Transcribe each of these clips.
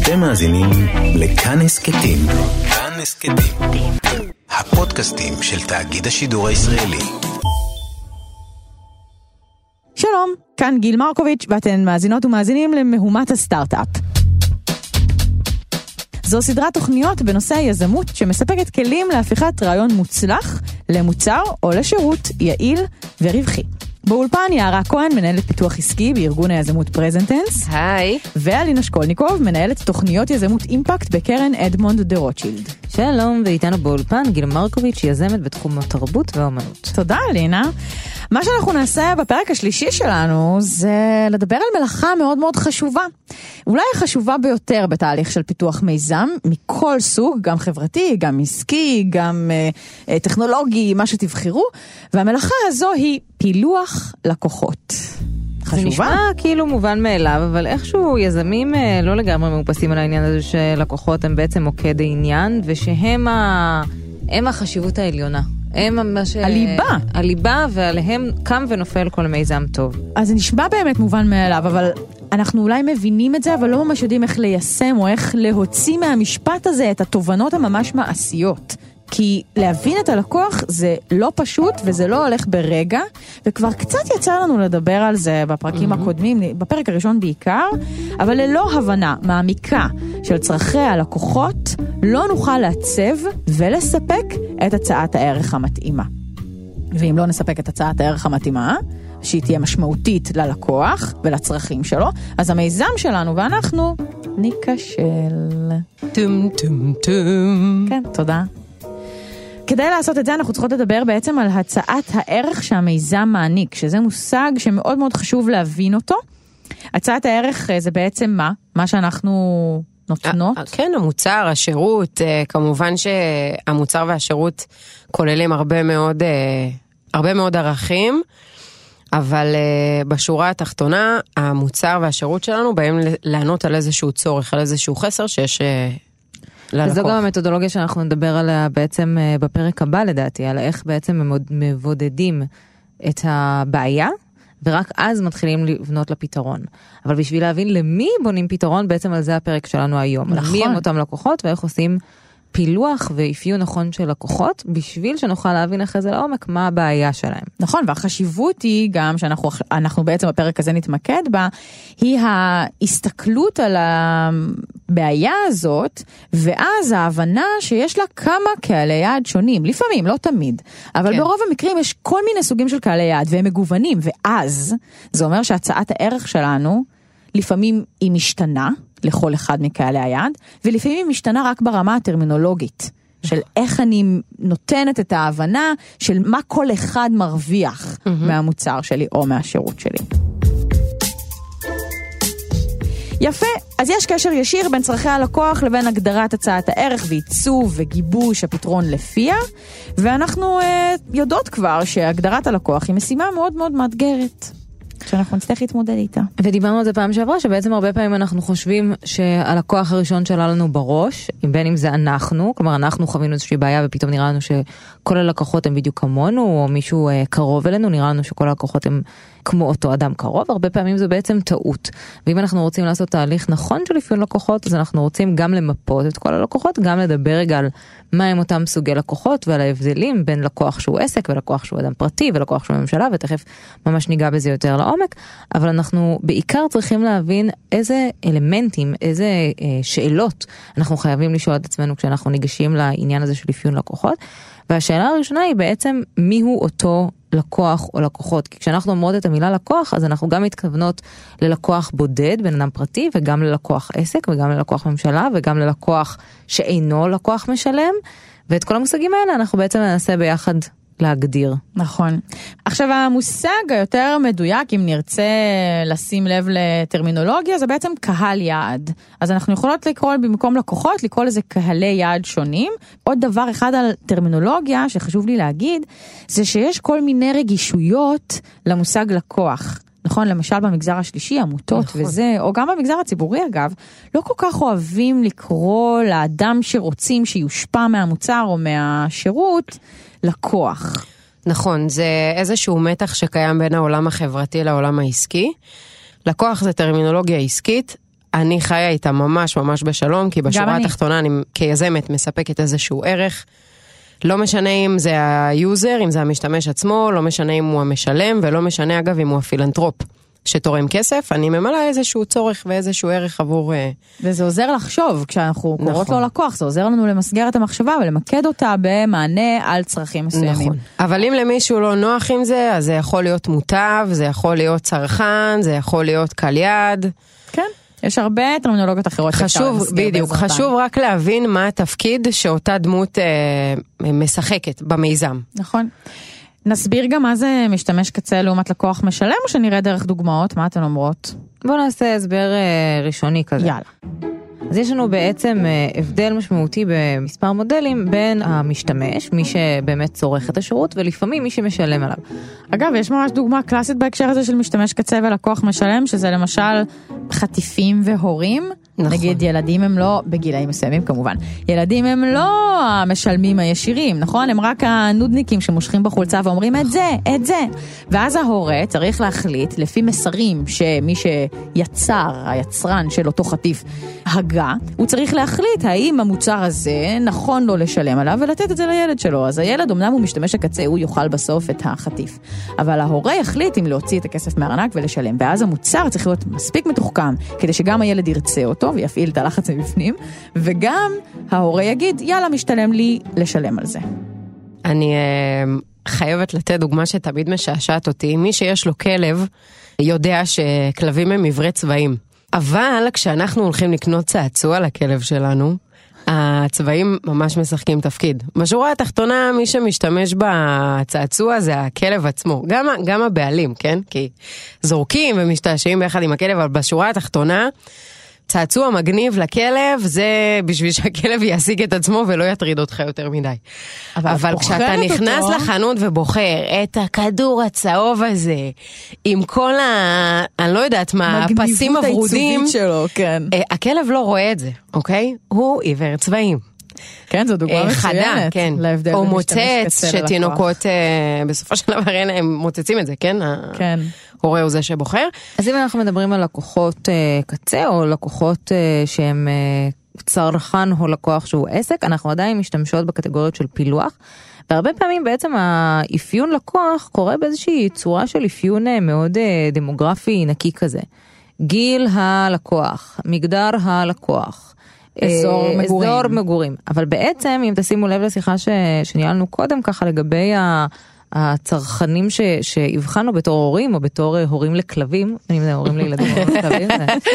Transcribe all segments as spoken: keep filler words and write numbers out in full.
אתם מאזינים לכאן הסקטים. כאן הסקטים. הפודקאסטים של תאגיד השידור הישראלי. שלום, כאן גיל מרקוביץ' ואתן מאזינות ומאזינים למהומת הסטארט-אפ. זו סדרת תוכניות בנושא היזמות שמספקת כלים להפיכת רעיון מוצלח למוצר או לשירות יעיל ורווחי. באולפן יערה כהן, מנהלת פיתוח עסקי בארגון היזמות פרזנטנס. היי. ואלינה שקולניקוב, מנהלת תוכניות יזמות אימפקט בקרן אדמונד דה רוטשילד. שלום, ואיתנו באולפן גיל מרקוביץ', יזמת בתחום התרבות והאומנות. תודה אלינה. מה שאנחנו נעשה בפרק השלישי שלנו זה לדבר על מלאכה מאוד מאוד חשובה. אולי החשובה ביותר בתהליך של פיתוח מיזם, מכל סוג, גם חברתי, גם עסקי, גם אה, טכנולוגי, מה שתבחרו. והמלאכה הזו היא פילוח לקוחות. חשובה? זה נשמע כאילו מובן מאליו, אבל איכשהו יזמים לא לגמרי מאופסים על העניין הזה שלקוחות הם בעצם מוקד העניין, ושהם ה... הם החשיבות העליונה. הם מה ש... הליבה. הליבה, ועליהם קם ונופל כל מיזם טוב. אז זה נשמע באמת מובן מאליו, אבל אנחנו אולי מבינים את זה, אבל לא ממש יודעים איך ליישם, או איך להוציא מהמשפט הזה את התובנות הממש מעשיות. כי להבין את הלקוח זה לא פשוט וזה לא הולך ברגע, וכבר קצת יצא לנו לדבר על זה בפרקים mm-hmm. הקודמים, בפרק הראשון בעיקר, אבל ללא הבנה מעמיקה של צרכי הלקוחות, לא נוכל לעצב ולספק את הצעת הערך המתאימה. ואם לא נספק את הצעת הערך המתאימה, שהיא תהיה משמעותית ללקוח ולצרכים שלו, אז המיזם שלנו ואנחנו ניכשל. טום טום טום. כן, תודה. כדי לעשות את זה אנחנו צריכות לדבר בעצם על הצעת הערך שהמיזם מעניק, שזה מושג שמאוד מאוד חשוב להבין אותו. הצעת הערך זה בעצם מה? מה שאנחנו נותנות? כן, המוצר, השירות, כמובן שהמוצר והשירות כוללים הרבה מאוד, הרבה מאוד ערכים, אבל בשורה התחתונה, המוצר והשירות שלנו באים לענות על איזשהו צורך, על איזשהו חסר שיש ללקוח. וזו גם המתודולוגיה שאנחנו נדבר עליה בעצם בפרק הבא לדעתי, על איך בעצם מבודדים את הבעיה, ורק אז מתחילים לבנות לפתרון. אבל בשביל להבין למי בונים פתרון, בעצם על זה הפרק שלנו היום. נכון. למי הם אותם לקוחות, ואיך עושים פילוח ואפיון נכון של לקוחות, בשביל שנוכל להבין אחרי זה לעומק מה הבעיה שלהם. נכון, והחשיבות היא גם שאנחנו אנחנו בעצם בפרק הזה נתמקד בה, היא ההסתכלות על הבעיה הזאת, ואז ההבנה שיש לה כמה קהלי יעד שונים, לפעמים, לא תמיד, אבל כן. ברוב המקרים יש כל מיני סוגים של קהלי יעד, והם מגוונים, ואז זה אומר שהצעת הערך שלנו, לפעמים היא משתנה, לכל אחד מקהלי היעד, ולפעמים היא משתנה רק ברמה הטרמינולוגית, של איך אני נותנת את ההבנה של מה כל אחד מרוויח מהמוצר שלי או מהשירות שלי. יפה, אז יש קשר ישיר בין צרכי הלקוח לבין הגדרת הצעת הערך ועיצוב וגיבוש הפתרון לפיה, ואנחנו אה, יודעות כבר שהגדרת הלקוח היא משימה מאוד מאוד מאתגרת. שאנחנו נצטרך להתמודד איתה. ודיברנו על זה פעם שעברה, שבעצם הרבה פעמים אנחנו חושבים שהלקוח הראשון שלה לנו בראש, בין אם זה אנחנו, כלומר אנחנו חווינו איזושהי בעיה ופתאום נראה לנו שכל הלקוחות הם בדיוק כמונו, או מישהו קרוב אלינו, נראה לנו שכל הלקוחות הם כמו אותו אדם קרוב, הרבה פעמים זה בעצם טעות. ואם אנחנו רוצים לעשות תהליך נכון של אפיון לקוחות, אז אנחנו רוצים גם למפות את כל הלקוחות, גם לדבר רגע על מה הם אותם סוגי לקוחות, ועל ההבדלים בין לקוח שהוא עסק, ולקוח שהוא אדם פרטי, ולקוח שהוא ממשלה, ותכף ממש ניגע בזה יותר לעומק, אבל אנחנו בעיקר צריכים להבין איזה אלמנטים, איזה אה, שאלות אנחנו חייבים לשאול את עצמנו כשאנחנו ניגשים לעניין הזה של אפיון לקוחות, והשאלה הראשונה היא בעצם מיהו אותו לקוח או לקוחות, כי כשאנחנו אומרות את המילה לקוח, אז אנחנו גם מתכוונות ללקוח בודד, בן אדם פרטי, וגם ללקוח עסק, וגם ללקוח ממשלה, וגם ללקוח שאינו לקוח משלם, ואת כל המושגים האלה אנחנו בעצם ננסה ביחד להגדיר. נכון. עכשיו המושג היותר מדויק, אם נרצה לשים לב לטרמינולוגיה, זה בעצם קהל יעד. אז אנחנו יכולות לקרוא במקום לקוחות, לקרוא לזה קהלי יעד שונים. עוד דבר אחד על טרמינולוגיה שחשוב לי להגיד, זה שיש כל מיני רגישויות למושג לקוח. נכון, למשל במגזר השלישי, עמותות נכון. וזה, או גם במגזר הציבורי אגב, לא כל כך אוהבים לקרוא לאדם שרוצים שיושפע מהמוצר או מהשירות, לקוח. נכון, זה איזשהו מתח שקיים בין העולם החברתי לעולם העסקי. לקוח זה טרמינולוגיה עסקית, אני חיה איתה ממש ממש בשלום, כי בשורה התחתונה אני כיזמת מספקת איזשהו ערך, לא משנה אם זה היוזר, אם זה המשתמש עצמו, לא משנה אם הוא המשלם, ולא משנה אגב אם הוא הפילנטרופ שתורם כסף, אני ממלא איזשהו צורך ואיזשהו ערך עבור... וזה עוזר לחשוב, כשאנחנו נכון. קוראות לו לקוח, זה עוזר לנו למסגר את המחשבה ולמקד אותה במענה על צרכים מסוימים. נכון. אבל אם למישהו לא נוח עם זה, אז זה יכול להיות מוטב, זה יכול להיות צרכן, זה יכול להיות קל יד. כן. יש הרבה טרמינולוגיות אחרות. חשוב, בדיוק, חשוב רק להבין מה התפקיד שאותה דמות אה, משחקת במיזם. נכון. נסביר גם מה זה משתמש קצה לעומת לקוח משלם, או שנראה דרך דוגמאות? מה אתן אומרות? בואו נעשה הסבר אה, ראשוני כזה. יאללה. אז יש לנו בעצם הבדל משמעותי במספר מודלים בין המשתמש, מי שבאמת צורך את השירות, ולפעמים מי שמשלם עליו. אגב, יש ממש דוגמה קלאסית בהקשר הזה של משתמש קצה ולקוח משלם, שזה למשל חטיפים והורים. נכון. נגיד ילדים הם לא, בגילאים מסוימים כמובן, ילדים הם לא המשלמים הישירים, נכון? הם רק הנודניקים שמושכים בחולצה ואומרים את זה, את זה. ואז ההורה צריך להחליט לפי מסרים שמי שיצר, היצרן של אותו חטיף הגה, הוא צריך להחליט האם המוצר הזה נכון לו לשלם עליו ולתת את זה לילד שלו. אז הילד, אמנם הוא משתמש הקצה, הוא יאכל בסוף את החטיף. אבל ההורה יחליט אם להוציא את הכסף מהארנק ולשלם. ואז המוצר צריך להיות מספיק מתוחכם, כדי שגם הילד ירצה אותו ויפעיל את הלחץ מבפנים, וגם ההורה יגיד, יאללה, משתלם לי לשלם על זה. אני uh, חייבת לתת דוגמה שתמיד משעשעת אותי. מי שיש לו כלב יודע שכלבים הם עברי צבעים. אבל כשאנחנו הולכים לקנות צעצוע לכלב שלנו, הצבעים ממש משחקים תפקיד. בשורה התחתונה, מי שמשתמש בצעצוע זה הכלב עצמו. גם, גם הבעלים, כן? כי זורקים ומשתעשעים ביחד עם הכלב, אבל בשורה התחתונה, צעצוע מגניב לכלב, זה בשביל שהכלב ישיג את עצמו ולא יטריד אותך יותר מדי. אבל, אבל כשאתה נכנס אותו... לחנות ובוחר את הכדור הצהוב הזה, עם כל ה... אני לא יודעת מה, הפסים הוורודים, שלו, כן. הכלב לא רואה את זה, אוקיי? הוא עיוור צבעים. כן, זו דוגמה מצוינת. כן. או מוצץ שתינוקות, בסופו של דבר הם מוצצים את זה, כן? כן. הורה הוא זה שבוחר. אז אם אנחנו מדברים על לקוחות קצה, או לקוחות שהם צרכן או לקוח שהוא עסק, אנחנו עדיין משתמשות בקטגוריות של פילוח, והרבה פעמים בעצם האפיון לקוח קורה באיזושהי צורה של אפיון מאוד דמוגרפי נקי כזה. גיל הלקוח, מגדר הלקוח, אזור מגורים. אזור מגורים. אבל בעצם, אם תשימו לב לשיחה ש... שניהלנו קודם, ככה לגבי ה... הצרכנים ש... שהבחנו בתור הורים, או בתור הורים לכלבים, אם זה הורים לילדים או לכלבים,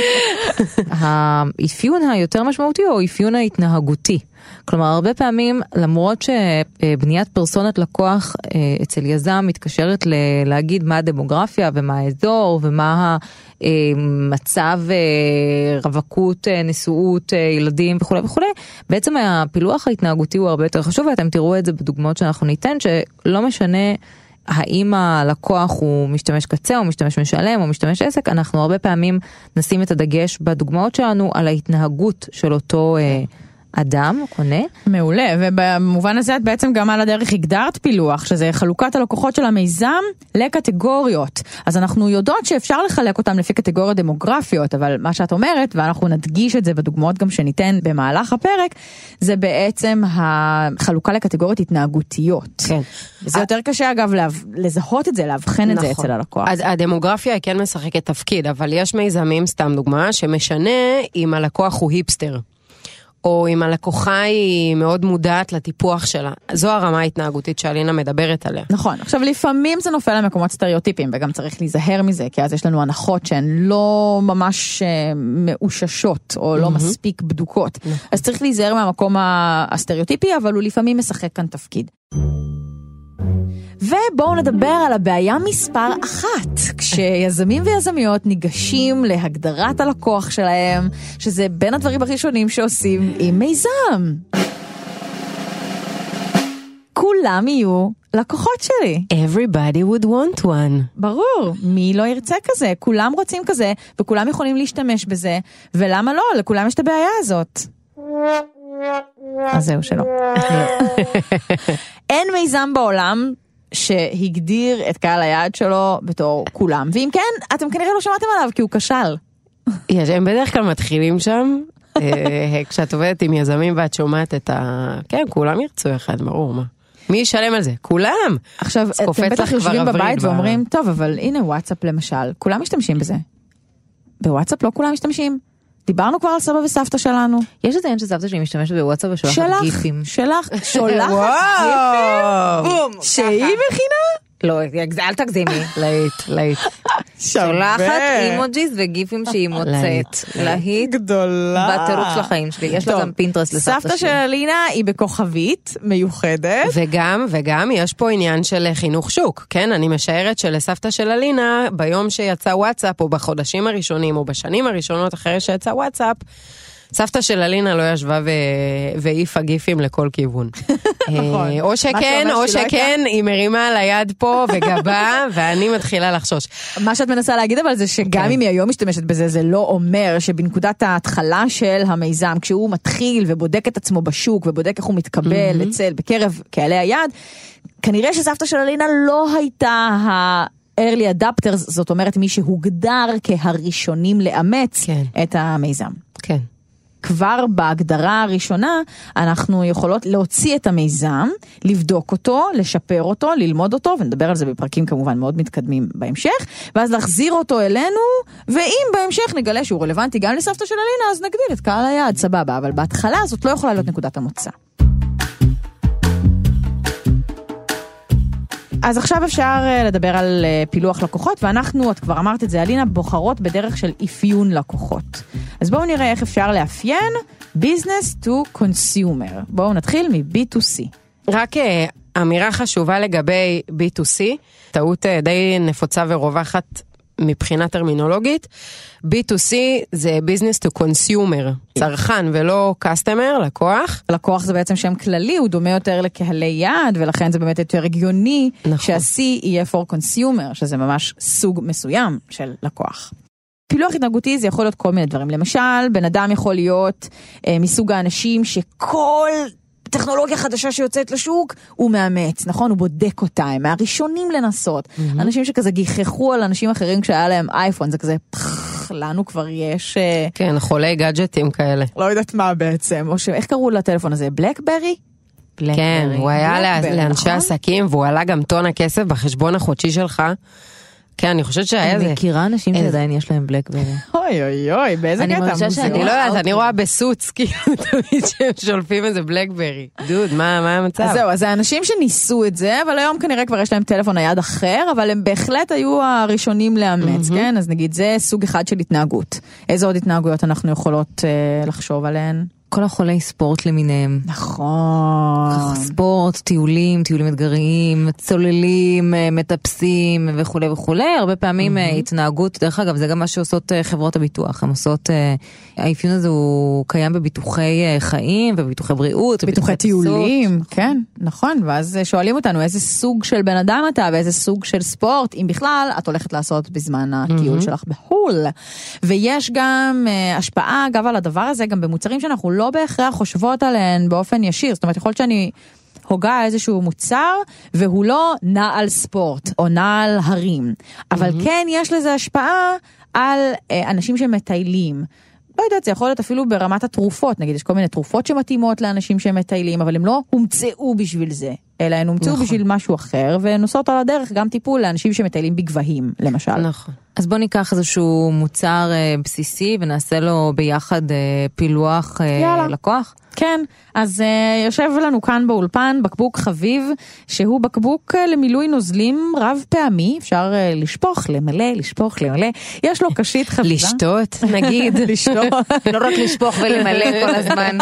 האפיון היותר משמעותי הוא האפיון ההתנהגותי. כלומר, הרבה פעמים, למרות שבניית פרסונת לקוח אצל יזם מתקשרת להגיד מה הדמוגרפיה ומה האזור ומה המצב, רווקות, נשואות, ילדים וכו' וכו', בעצם הפילוח ההתנהגותי הוא הרבה יותר חשוב, ואתם תראו את זה בדוגמאות שאנחנו ניתן, שלא משנה האם הלקוח הוא משתמש קצה או משתמש משלם או משתמש עסק, אנחנו הרבה פעמים נשים את הדגש בדוגמאות שלנו על ההתנהגות של אותו אדם, קונה. מעולה, ובמובן הזה את בעצם גם על הדרך הגדרת פילוח, שזה חלוקת הלקוחות של המיזם לקטגוריות. אז אנחנו יודעות שאפשר לחלק אותם לפי קטגוריות דמוגרפיות, אבל מה שאת אומרת, ואנחנו נדגיש את זה בדוגמאות גם שניתן במהלך הפרק, זה בעצם החלוקה לקטגוריות התנהגותיות. כן. זה יותר קשה אגב לזהות את זה, להבחן את זה אצל הלקוח. הדמוגרפיה היא כן משחקת תפקיד, אבל יש מיזמים, סתם דוגמה, שמשנה אם הלקוח הוא היפסטר. או אם הלקוחה היא מאוד מודעת לטיפוח שלה. זו הרמה ההתנהגותית שאלינה מדברת עליה. נכון. עכשיו, לפעמים זה נופל למקומות סטריאוטיפים, וגם צריך להיזהר מזה, כי אז יש לנו הנחות שהן לא ממש מאוששות, או לא מספיק בדוקות. אז צריך להיזהר מהמקום הסטריאוטיפי, אבל הוא לפעמים משחק כאן תפקיד. ובואו נדבר על הבעיה מספר אחת, כשיזמים ויזמיות ניגשים להגדרת הלקוח שלהם, שזה בין הדברים הראשונים שעושים עם מיזם. כולם יהיו לקוחות שלי. Everybody would want one. ברור, מי לא ירצה כזה? כולם רוצים כזה, וכולם יכולים להשתמש בזה, ולמה לא? לכולם יש את הבעיה הזאת. אז זהו שלא. אין מיזם בעולם שהגדיר את קהל היעד שלו בתור כולם. ואם כן, אתם כנראה לא שמעתם עליו כי הוא כשל. יש, הם בדרך כלל מתחילים שם, כשאת עובדת עם יזמים ואת שומעת את ה... כן, כולם ירצו אחד, ברור מה. מי ישלם על זה? כולם! עכשיו, אתם בטח יושבים בבית ואומרים, טוב, אבל הנה וואטסאפ למשל, כולם משתמשים בזה. בוואטסאפ לא כולם משתמשים. דיברנו כבר על סבא וסבתא שלנו. יש לציין שסבתא שלי משתמשת בוואטסאפ ושולחת גיפים. שלח, שולחת גיפים? שהיא מכינה? לא, אל תגזימי. להיט, להיט. שולחת אימוג'יז וגיפים שהיא מוצאת. להיט גדולה. בטירוף של החיים שלי. יש לה גם פינטרסט לסבתא שלי. סבתא של אלינה היא בכוכבית מיוחדת. וגם, וגם יש פה עניין של חינוך שוק. כן, אני משערת שלסבתא של אלינה, ביום שיצא וואטסאפ, או בחודשים הראשונים, או בשנים הראשונות אחרי שיצא וואטסאפ, סבתא של אלינה לא ישבה והעיפה גיפים לכל כיוון. או שכן, או שכן, היא מרימה על היד פה וגבה, ואני מתחילה לחשוש. מה שאת מנסה להגיד אבל זה שגם אם היא היום משתמשת בזה, זה לא אומר שבנקודת ההתחלה של המיזם, כשהוא מתחיל ובודק את עצמו בשוק, ובודק איך הוא מתקבל אצל, בקרב קהלי היד, כנראה שסבתא של אלינה לא הייתה ה... early adapters, זאת אומרת מי שהוגדר כהראשונים לאמץ את המיזם. כן. כבר בהגדרה הראשונה, אנחנו יכולות להוציא את המיזם, לבדוק אותו, לשפר אותו, ללמוד אותו, ונדבר על זה בפרקים כמובן מאוד מתקדמים בהמשך, ואז להחזיר אותו אלינו, ואם בהמשך נגלה שהוא רלוונטי גם לסבתא של אלינה, אז נגדיל את קהל היעד, סבבה, אבל בהתחלה זאת לא יכולה להיות נקודת המוצא. אז עכשיו אפשר לדבר על פילוח לקוחות, ואנחנו, את כבר אמרת את זה, אלינה, בוחרות בדרך של אפיון לקוחות. אז בואו נראה איך אפשר לאפיין business to consumer. בואו נתחיל מ-בי טו סי. רק אמירה חשובה לגבי בי טו סי, טעות די נפוצה ורווחת מבחינה טרמינולוגית, בי טו סי זה business to consumer, צרכן ולא customer, לקוח. לקוח זה בעצם שם כללי, הוא דומה יותר לקהלי יעד, ולכן זה באמת יותר הגיוני, נכון. שה-C יהיה for consumer, שזה ממש סוג מסוים של לקוח. פילוח התנהגותי זה יכול להיות כל מיני דברים, למשל, בן אדם יכול להיות אה, מסוג האנשים שכל טכנולוגיה חדשה שיוצאת לשוק, הוא מאמץ, נכון? הוא בודק אותה, הם מהראשונים לנסות. Mm-hmm. אנשים שכזה גיחכו על אנשים אחרים כשהיה להם אייפון, זה כזה, פח, לנו כבר יש... כן, חולי גאדג'טים כאלה. לא יודעת מה בעצם, או שאיך קראו לטלפון הזה? בלקברי? כן, הוא היה לאנשי עסקים, והוא עלה גם טון הכסף בחשבון החודשי שלך. כן, אני חושבת שהיה זה. אני מכירה אנשים שעדיין יש להם בלקברי. אוי אוי אוי, באיזה קטע מוזר. אני לא יודעת, אני רואה בסוץ, כאילו תמיד שהם שולפים איזה בלקברי. דוד, מה המצב? אז זהו, אז האנשים שניסו את זה, אבל היום כנראה כבר יש להם טלפון נייד אחר, אבל הם בהחלט היו הראשונים לאמץ, כן? אז נגיד, זה סוג אחד של התנהגות. איזה עוד התנהגויות אנחנו יכולות לחשוב עליהן? כל החולי ספורט למיניהם. נכון. ספורט, טיולים, טיולים אתגריים, צוללים, מטפסים וכו' וכו'. הרבה פעמים mm-hmm. התנהגות, דרך אגב, זה גם מה שעושות חברות הביטוח. הם עושות, האפיון הזה הוא קיים בביטוחי חיים ובביטוחי בריאות. ביטוחי טיולים, כן, נכון. ואז שואלים אותנו איזה סוג של בן אדם אתה ואיזה סוג של ספורט, אם בכלל את הולכת לעשות בזמן הטיול mm-hmm. שלך בחול. ויש גם השפעה, אגב, על הדבר הזה, גם במוצרים שאנחנו לא בהכרח חושבות עליהן באופן ישיר. זאת אומרת, יכול להיות שאני הוגה איזשהו מוצר, והוא לא נעל ספורט, או נעל הרים. אבל mm-hmm. כן, יש לזה השפעה על אה, אנשים שמטיילים. לא יודעת, זה יכול להיות אפילו ברמת התרופות. נגיד, יש כל מיני תרופות שמתאימות לאנשים שמטיילים, אבל הם לא הומצאו בשביל זה, אלא הם הומצאו נכון. בשביל משהו אחר, ונוסעות על הדרך גם טיפול לאנשים שמטיילים בגבהים, למשל. נכון. אז בוא ניקח איזשהו מוצר אה, בסיסי, ונעשה לו ביחד אה, פילוח אה, לקוח. כן, אז uh, יושב לנו כאן באולפן בקבוק חביב, שהוא בקבוק uh, למילוי נוזלים רב פעמי, אפשר uh, לשפוך, למלא, לשפוך, למלא, יש לו קשית חביבה. לשתות, נגיד. לשתות. לא רק לשפוך ולמלא כל הזמן.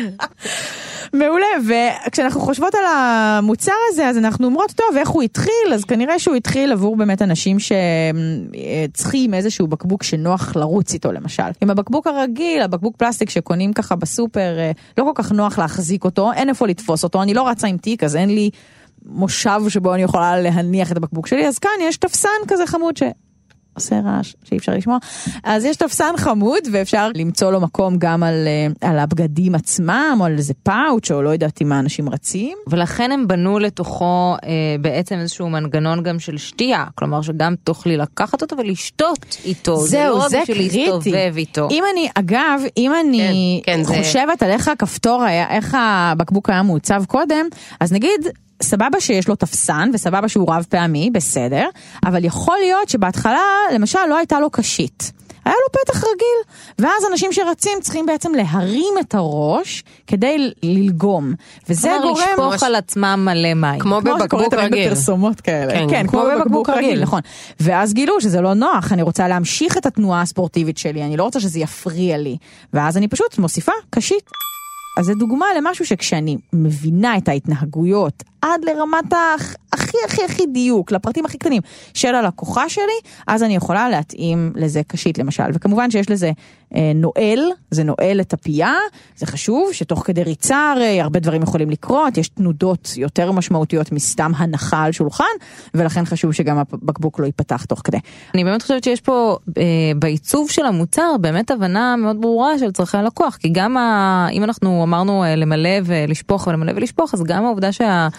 מעולה, וכשאנחנו חושבות על המוצר הזה, אז אנחנו אומרות, טוב, איך הוא התחיל? אז כנראה שהוא התחיל עבור באמת אנשים שצריכים איזשהו בקבוק שנוח לרוץ איתו, למשל. עם הבקבוק הרגיל, הבקבוק פלסטיק שקונים ככה בסופר, לא כל כך נוח להחזיק אותו, אין איפה לתפוס אותו, אני לא רצה עם תיק, אז אין לי מושב שבו אני יכולה להניח את הבקבוק שלי, אז כאן יש תפסן כזה חמוד ש... עושה רעש שאי אפשר לשמוע. אז יש תפסן חמוד, ואפשר למצוא לו מקום גם על, על הבגדים עצמם, או על איזה פאוץ', או לא יודעת אם האנשים רצים. ולכן הם בנו לתוכו אה, בעצם איזשהו מנגנון גם של שתייה, כלומר שגם תוכלי לקחת אותו ולשתות איתו. זהו, זה לא זה רק בשביל להסתובב איתו. אם אני, אגב, אם אני כן, כן, חושבת זה... על איך הכפתור היה, איך הבקבוק היה מעוצב קודם, אז נגיד, סבבה שיש לו תפסן, וסבבה שהוא רב פעמי, בסדר, אבל יכול להיות שבהתחלה, למשל, לא הייתה לו קשית. היה לו פתח רגיל, ואז אנשים שרצים צריכים בעצם להרים את הראש, כדי ללגום. וזה גורם... גורם... לשפוך על עצמם מלא מים. כמו בבקבוק רגיל. בפרסומות כאלה. כן, כן, כמו בבקבוק רגיל, נכון. ואז גילו שזה לא נוח, אני רוצה להמשיך את התנועה הספורטיבית שלי, אני לא רוצה שזה יפריע לי. ואז אני פשוט מוסיפה קשית. אז זה דוגמה למשהו שכשאני מבינה את ההתנהגויות עד לרמת הכי הכי הכי דיוק, לפרטים הכי קטנים של הלקוחה שלי, אז אני יכולה להתאים לזה קשית למשל. וכמובן שיש לזה אה, נועל, זה נועל את הפייה, זה חשוב שתוך כדי ריצה הרי הרבה דברים יכולים לקרות, יש תנודות יותר משמעותיות מסתם הנחה על שולחן, ולכן חשוב שגם הבקבוק לא ייפתח תוך כדי. אני באמת חושבת שיש פה אה, בעיצוב של המוצר באמת הבנה מאוד ברורה של צרכי הלקוח, כי גם ה, אם אנחנו אמרנו אה, למלא ולשפוך ולמלא ולשפוך, אז גם העובדה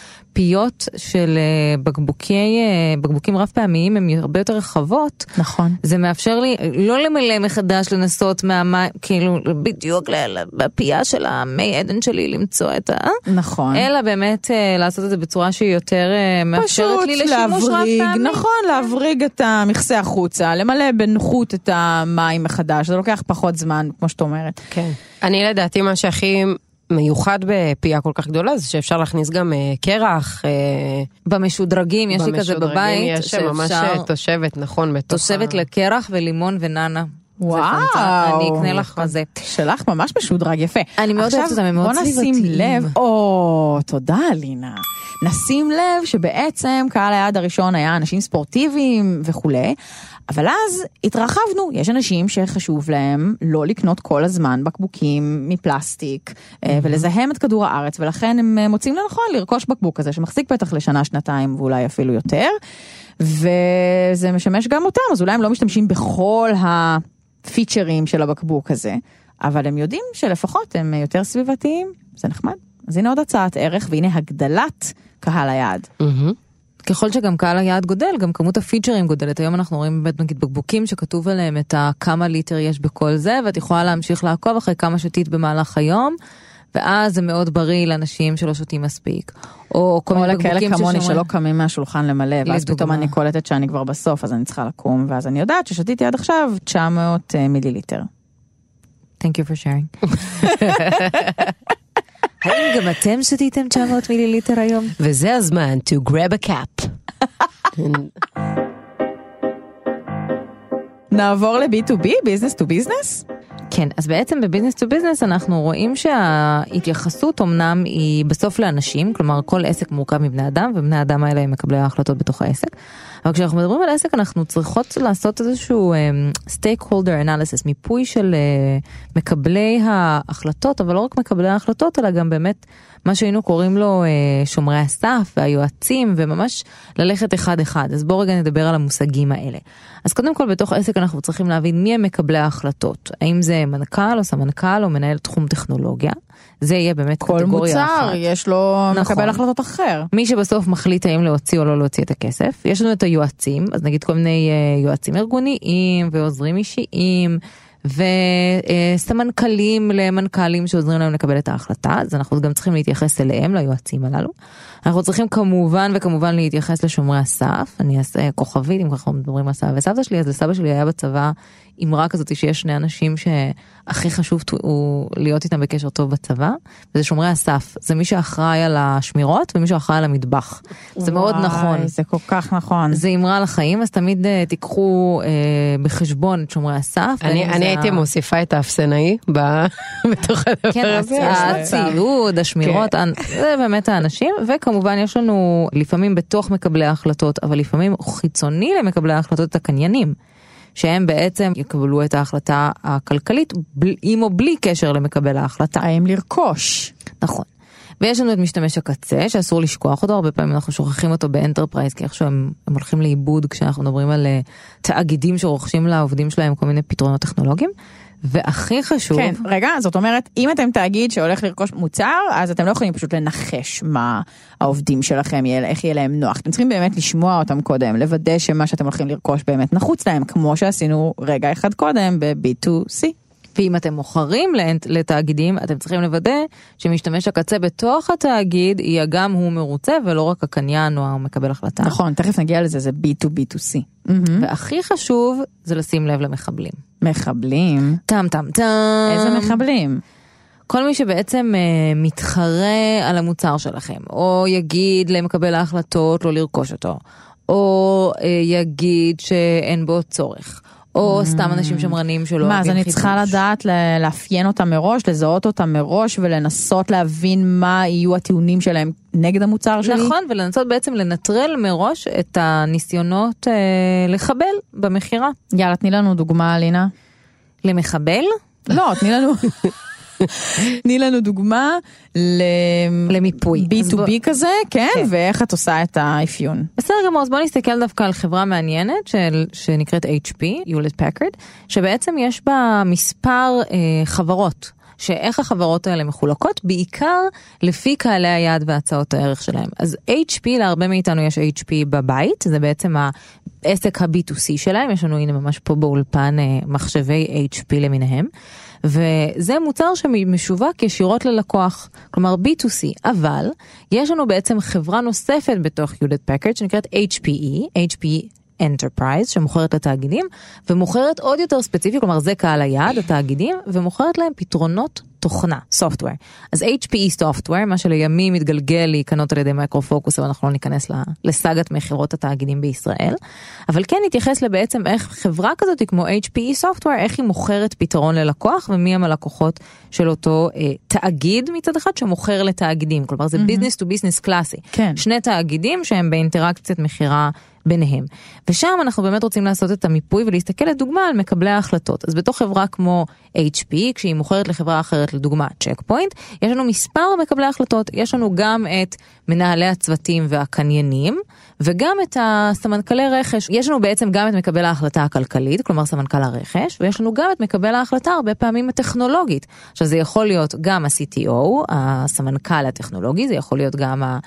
שהפיות של אה, בקבוקי, אה, בקבוקים רב פעמיים הם הרבה יותר רחבות. נכון. זה מאפשר לי לא למלא מחדש לנסות מהמים, כאילו בדיוק בפייה של המי עדן שלי למצוא את ה... נכון. אלא באמת אה, לעשות את זה בצורה שהיא יותר אה, מאפשרת לי לשימוש רב פעמי. נכון, להבריג את המכסה החוצה, למלא בנוחות את המים מחדש, זה לוקח פחות זמן, כמו שאת אומרת. כן. אני לדעתי מה שהכי מיוחד בפייה כל כך גדולה, זה שאפשר להכניס גם אה, קרח. אה, במשודרגים, יש לי כזה בבית. יש ממש תושבת, נכון. תושבת לקרח ולימון וננה. וואו. אני אקנה לך כזה. שלך ממש משודרג, יפה. אני מאוד אוהבת אותם, הם מאוד סביבתיים. בוא נשים לב, או, תודה לינה. נשים לב שבעצם קהל היעד הראשון היה אנשים ספורטיביים וכולי, אבל אז התרחבנו, יש אנשים שחשוב להם לא לקנות כל הזמן בקבוקים מפלסטיק, ולזהם את כדור הארץ, ולכן הם מוצאים לנכון לרכוש בקבוק כזה, שמחזיק בטח לשנה, שנתיים, ואולי אפילו יותר, וזה משמש גם אותם, אז אולי הם לא משתמשים בכל הפיצ'רים של הבקבוק הזה, אבל הם יודעים שלפחות הם יותר סביבתיים, זה נחמד. אז הנה עוד הצעת ערך, והנה הגדלת קהל היעד. ככל שגם קהל היעד גודל, גם כמות הפיצ'רים גודלת. היום אנחנו רואים באמת נגיד בקבוקים שכתוב עליהם את כמה ליטר יש בכל זה, ואת יכולה להמשיך לעקוב אחרי כמה שתית במהלך היום, ואז זה מאוד בריא לאנשים שלא שותים מספיק. או כל מיני בקבוקים ששומרים... כמוני שלא קמים מהשולחן למלא, ואז פתאום אני קולטת שאני כבר בסוף, אז אני צריכה לקום, ואז אני יודעת ששתיתי עד עכשיו תשע מאות מיליליטר. Thank you for sharing. האם גם אתם שתיתם תשע מאות מיליליטר היום? וזה הזמן to grab a cap. נעבור ל-בי טו בי, business to business? כן, אז בעצם בביזנס טו ביזנס אנחנו רואים שההתייחסות אמנם היא בסוף לאנשים, כלומר כל עסק מורכב מבני אדם, ובני האדם האלה הם מקבלי ההחלטות בתוך העסק. אבל כשאנחנו מדברים על עסק אנחנו צריכות לעשות איזשהו um, stakeholder analysis, מיפוי של uh, מקבלי ההחלטות, אבל לא רק מקבלי ההחלטות, אלא גם באמת מה שהיינו קוראים לו uh, שומרי הסף והיועצים, וממש ללכת אחד אחד. אז בואו רגע נדבר על המושגים האלה. אז קודם כל בתוך עסק אנחנו צריכים להבין מי הם מקבלי ההחלטות. האם זה מנכ"ל או סמנכ"ל או מנהל תחום טכנולוגיה. זה יהיה באמת קטגוריה אחת. כל מוצר יש לו נכון. מקבל החלטות אחר. מי שבסוף מחליט האם להוציא או לא להוציא את הכסף. יש לנו את היועצים, אז נגיד כל מיני uh, יועצים ארגוניים ועוזרים אישיים וסמנכלים למנכ"לים שעוזרים להם לקבל את ההחלטה, אז אנחנו גם צריכים להתייחס אליהם, ליועצים הללו. אנחנו צריכים כמובן וכמובן להתייחס לשומרי הסף, אני אעשה כוכבית, אם ככה מדברים על סבא וסבתא שלי, אז לסבא שלי היה בצבא אמרה כזאת שיש שני אנשים שהכי חשוב הוא להיות איתם בקשר טוב בצבא, וזה שומרי הסף, זה מי שאחראי על השמירות ומי שאחראי על המטבח. זה מאוד נכון. זה כל כך נכון. זה אמרה לחיים, אז תמיד תיקחו בחשבון את שומרי הסף. אני הייתי מוסיפה את האפסנאי בתוך הדבר הזה. כן, הציוד, השמירות, זה באמת האנשים, וכמובן יש לנו לפעמים בתוך מקבלי ההחלטות, אבל לפעמים חיצוני למקבלי ההחלטות את הקניינים. שהם בעצם יקבלו את ההחלטה הכלכלית, עם או בלי קשר למקבל ההחלטה. האם לרכוש. נכון. ויש לנו את משתמש הקצה, שאסור לשכוח אותו, הרבה פעמים אנחנו שוכחים אותו באנטרפרייז, כי איכשהו הם, הם הולכים לאיבוד כשאנחנו מדברים על uh, תאגידים שרוכשים לעובדים שלהם כל מיני פתרונות טכנולוגיים, והכי חשוב... כן, רגע, זאת אומרת, אם אתם תאגיד שהולך לרכוש מוצר, אז אתם לא יכולים פשוט לנחש מה העובדים שלכם, איך יהיה להם נוח. אתם צריכים באמת לשמוע אותם קודם, לוודא שמה שאתם הולכים לרכוש באמת נחוץ להם, כמו שעשינו רגע אחד קודם ב-בי טו סי. ואם אתם מוכרים לתאגידים, אתם צריכים לוודא שמשתמש הקצה בתוך התאגיד, יהיה גם הוא מרוצה, ולא רק הקניין או המקבל החלטה. נכון, תכף נגיע לזה, זה בי טו בי טו סי. והכי חשוב, זה לשים לב למחבלים. מחבלים? טם טם טם. איזה מחבלים? כל מי שבעצם uh, מתחרה על המוצר שלכם, או יגיד למקבל ההחלטות לא לרכוש אותו, או uh, יגיד שאין בו צורך. או סתם אנשים שמרנים שלא... מה, אז אני צריכה לדעת לאפיין אותם מראש, לזהות אותם מראש, ולנסות להבין מה יהיו הטיעונים שלהם נגד המוצר שלי? נכון, ולנסות בעצם לנטרל מראש את הניסיונות אה, לחבל במחירה. יאללה, תני לנו דוגמה, לינה. למחבל? לא, תני לנו... תני לנו דוגמה למיפוי. בי טו בי כזה, כן, ואיך את עושה את האפיון. בסדר גמור, אז בוא נסתכל דווקא על חברה מעניינת שנקראת אייץ' פי, Hewlett Packard, שבעצם יש בה מספר חברות, שאיך החברות האלה מחולקות, בעיקר לפי קהלי היעד והצעות הערך שלהם. אז אייץ' פי, להרבה מאיתנו יש אייץ' פי בבית, זה בעצם העסק ה-בי טו סי שלהם, יש לנו הנה ממש פה באולפן מחשבי אייץ' פי למיניהם, וזה מוצר שמשווק ישירות ללקוח, כלומר בי טו סי, אבל יש לנו בעצם חברה נוספת בתוך Hewlett Packard שנקראת אייץ' פי אי, אייץ' פי Enterprise, שמוכרת לתאגידים, ומוכרת עוד יותר ספציפי, כלומר זה קהל היעד, התאגידים, ומוכרת להם פתרונות תוכנה, software. אז אייץ' פי אי Software, מה שלימים מתגלגל להיכנות על ידי מייקרופוקוס, אבל אנחנו לא ניכנס לסגת מחירות התאגידים בישראל, אבל כן נתייחס לבעצם איך חברה כזאת, כמו אייץ' פי אי Software, איך היא מוכרת פתרון ללקוח, ומי הם הלקוחות של אותו אה, תאגיד מצד אחד, שמוכר לתאגידים, כלומר זה mm-hmm. business to business קלאסי. כן. שני תאגידים שהם באינטראקציית מחירה ביניהם. ושם אנחנו באמת רוצים לעשות את המיפוי ולהסתכל לדוגמה על מקבלי ההחלטות. אז בתוך חברה כמו אייץ' פי, כשהיא מוכרת לחברה אחרת לדוגמה צ'קפוינט, יש לנו מספר מקבלי ההחלטות. יש לנו גם את מנהלי הצוותים והקניינים, וגם את הסמנכלי רכש. יש לנו בעצם גם את מקבל ההחלטה הכלכלית, כלומר סמנכ"ל הרכש, ויש לנו גם את מקבל ההחלטה הרבה פעמים הטכנולוגית. עכשיו זה יכול להיות גם ה-סי טי או, הסמנכ"ל הטכנולוגי, זה יכול להיות גם ה...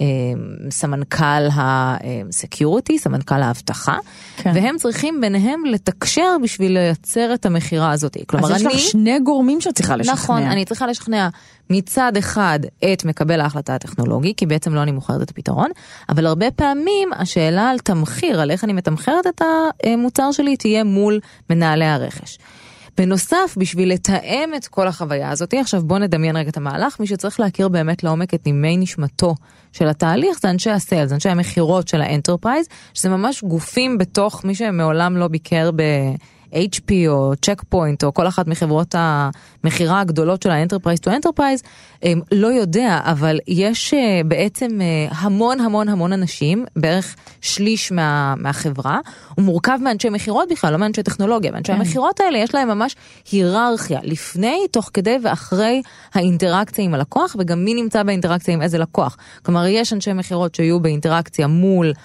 סמנכ"ל הסקיוריטי, סמנכ"ל האבטחה, כן. והם צריכים ביניהם לתקשר בשביל לייצר את המחירה הזאת. כלומר, אז יש אני... לך שני גורמים שאת צריכה לשכנע. נכון, אני צריכה לשכנע מצד אחד את מקבל ההחלטה הטכנולוגי, כי בעצם לא אני מוכרת את הפתרון, אבל הרבה פעמים השאלה על תמחיר, על איך אני מתמחרת את המוצר שלי, תהיה מול מנהלי הרכש. בנוסף, בשביל לתאם את כל החוויה הזאת, עכשיו בוא נדמיין רגע את המהלך, מי שצריך להכיר באמת לעומק את נימי נשמתו של התהליך, זה אנשי הסיילס, אנשי המחירות של האנטרפרייז, שזה ממש גופים בתוך מי שמעולם לא ביקר ב-אייץ' פי או צ'קפוינט, או כל אחת מחברות המחירה הגדולות של האנטרפרייז טו אנטרפרייז, לא יודע, אבל יש בעצם המון המון המון אנשים, בערך שליש מה, מהחברה, הוא מורכב מאנשי מחירות בכלל, לא מאנשי טכנולוגיה, מאנשי המחירות האלה יש להם ממש היררכיה, לפני, תוך כדי ואחרי האינטראקציה עם הלקוח, וגם מי נמצא באינטראקציה עם איזה לקוח. כלומר, יש אנשי מחירות שיהיו באינטראקציה מול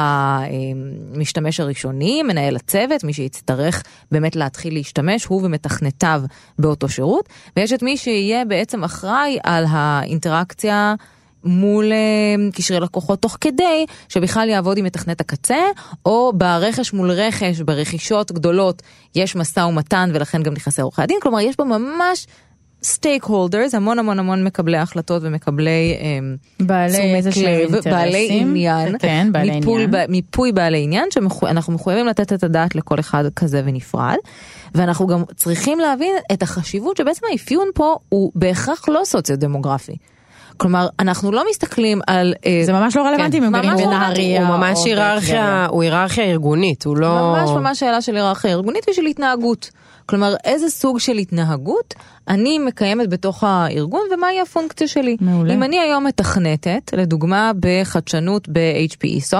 המשתמש הראשוני, מנהל הצוות, מי שיצטרך באמת להתחיל להשתמש, הוא ומתכנתיו באותו שירות, ויש את מי שיהיה בעצם אחראי על האינטראקציה מול קשרי לקוחות תוך כדי, שבכלל יעבוד עם מתכנת הקצה, או ברכש מול רכש, ברכישות גדולות, יש מסע ומתן, ולכן גם נכנסי עורכי הדין, כלומר יש בו ממש stakeholders, המון המון המון מקבלי החלטות ומקבלי בעלי איזשהם אינטרסים, בעלי עניין, כן, בעלי מיפוי, עניין. מיפוי בעלי עניין, שאנחנו מחויבים לתת את הדעת לכל אחד כזה ונפרד, ואנחנו גם צריכים להבין את החשיבות שבעצם האפיון פה הוא בהכרח לא סוציו-דמוגרפי. כלומר, אנחנו לא מסתכלים על... זה ממש לא רלוונטי אם הם גרים בנהריה. הוא ממש היררכיה, הוא היררכיה ארגונית, הוא לא... ממש ממש שאלה של היררכיה ארגונית ושל התנהגות. כלומר, איזה סוג של התנהגות אני מקיימת בתוך הארגון, ומהי הפונקציה שלי. מעולה. אם אני היום מתכנתת, לדוגמה בחדשנות ב-אייץ' פי אי Software,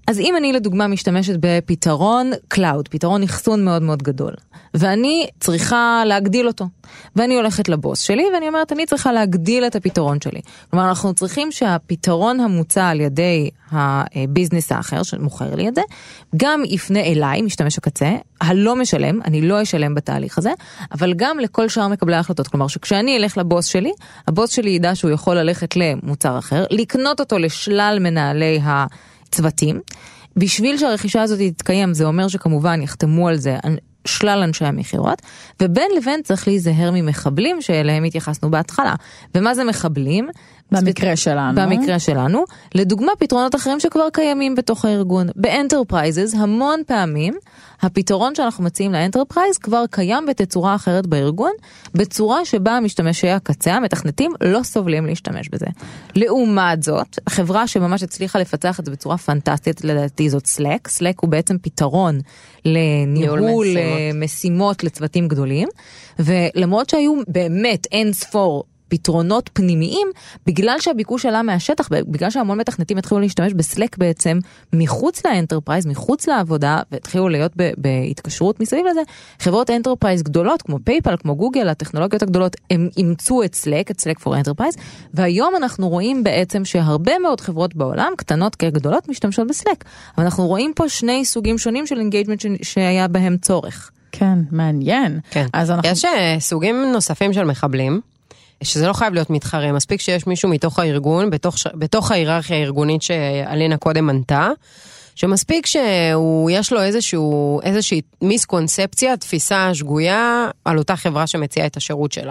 אז אם אני לדוגמה משתמשת בפתרון קלאוד, פתרון אחסון מאוד מאוד גדול, ואני צריכה להגדיל אותו, ואני הולכת לבוס שלי, ואני אומרת, אני צריכה להגדיל את הפתרון שלי. כלומר, אנחנו צריכים שהפתרון המוצע על ידי הביזנס האחר, שמוכר לי את זה, גם יפנה אליי, משתמש הקצה, הלא משלם, אני לא אשלם בתהליך הזה, אבל גם לכל שאר מקבלי ההחלטות. כלומר, שכשאני אלך לבוס שלי, הבוס שלי ידע שהוא יכול ללכת למוצר אחר, לקנות אותו לשלל מנהלי הצוותים. בשביל שהרכישה הזאת תתקיים, זה אומר שכמובן יחתמו על זה שלל אנשי המחירות, ובין לבין צריך להיזהר ממחבלים שאליהם התייחסנו בהתחלה. ומה זה מחבלים? במקרה שלנו. במקרה שלנו. לדוגמה, פתרונות אחרים שכבר קיימים בתוך הארגון. באנטרפרייזס, המון פעמים, הפתרון שאנחנו מציעים לאנטרפרייז כבר קיים בתצורה אחרת בארגון, בצורה שבה המשתמשי הקצה, המתכנתים, לא סובלים להשתמש בזה. לעומת זאת, החברה שממש הצליחה לפצח את זה בצורה פנטסטית, לדעתי זאת Slack. Slack הוא בעצם פתרון לניהול משימות. משימות לצוותים גדולים, ולמרות שהיו באמת אין ספור פתרונות פנימיים, בגלל שהביקוש עלה מהשטח, בגלל שהמון מתכנתים התחילו להשתמש בסלק בעצם מחוץ לאנטרפרייז, מחוץ לעבודה, והתחילו להיות בהתקשרות מסביב לזה, חברות אנטרפרייז גדולות, כמו פייפל, כמו גוגל, הטכנולוגיות הגדולות, הם אימצו את סלק, את סלק פור אנטרפרייז, והיום אנחנו רואים בעצם שהרבה מאוד חברות בעולם, קטנות כגדולות, משתמשות בסלק. אבל אנחנו רואים פה שני סוגים שונים של אינגייג'מנט שהיה בהם צורך. כן, מעניין. כן. אז אנחנו... יש סוגים נוספים של מחבלים, שזה לא חייב להיות מתחרה, מספיק שיש מישהו מתוך הארגון, בתוך, בתוך ההיררכיה הארגונית שאלינה קודם מנתה, שמספיק שיש לו איזשהו, איזושהי מיסקונספציה, תפיסה שגויה על אותה חברה שמציעה את השירות שלה.